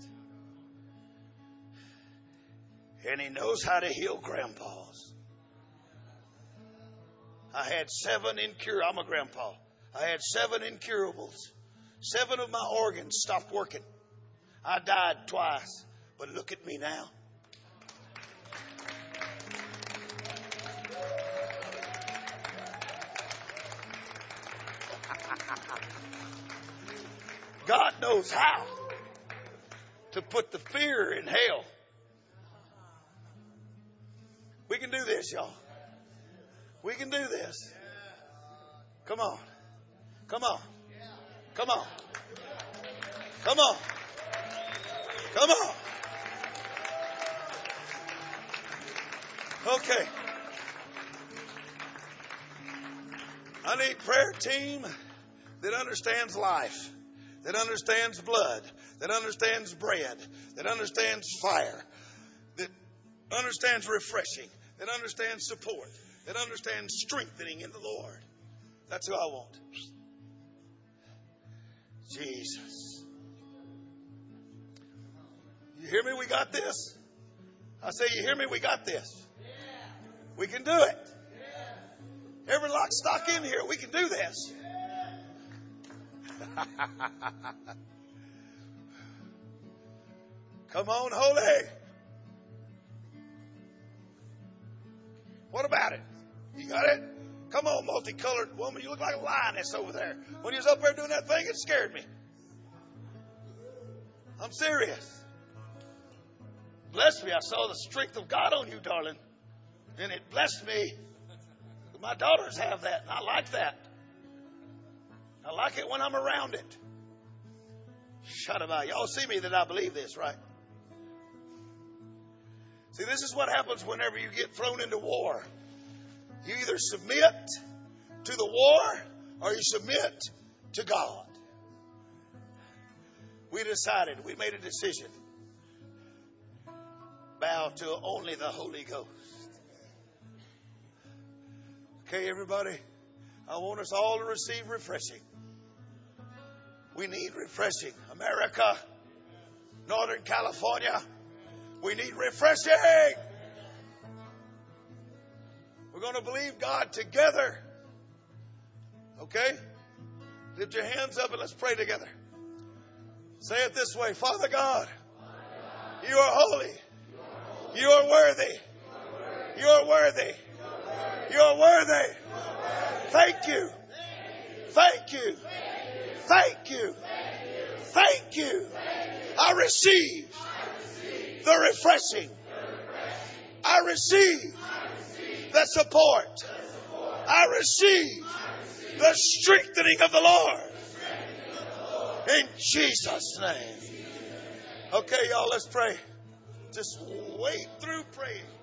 And He knows how to heal grandpas. I had 7 incurables. I'm a grandpa. I had 7 incurables. 7 of my organs stopped working. I died twice. But look at me now. God knows how to put the fear in hell y'all. We can do this. Come on. Come on. Come on. Come on. Come on. Okay. I need a prayer team that understands life, that understands blood, that understands bread, that understands fire, that understands refreshing, that understands support, that understands strengthening in the Lord. That's who I want. Jesus. You hear me? We got this. I say, you hear me? We got this. We can do it. Every lock, stock in here, we can do this. Come on, Holy. What about it? You got it? Come on, multicolored woman. You look like a lioness over there. When you was up there doing that thing, it scared me. I'm serious. Bless me. I saw the strength of God on you, darling. And it blessed me. My daughters have that, and I like that. I like it when I'm around it. Shut about. Y'all see me that I believe this, right? See, this is what happens whenever you get thrown into war. You either submit to the war or you submit to God. We decided, we made a decision. Bow to only the Holy Ghost. Okay, everybody, I want us all to receive refreshing. We need refreshing. America, Northern California, we need refreshing. We're going to believe God together. Okay? Lift your hands up and let's pray together. Say it this way. Father God, you are holy. You are worthy. You are worthy. You are worthy. Thank you. Thank you. Thank you. Thank you. I receive the refreshing. I receive the support. I receive the strengthening of the Lord. In Jesus' name. Okay, y'all, let's pray. Just wade through praying.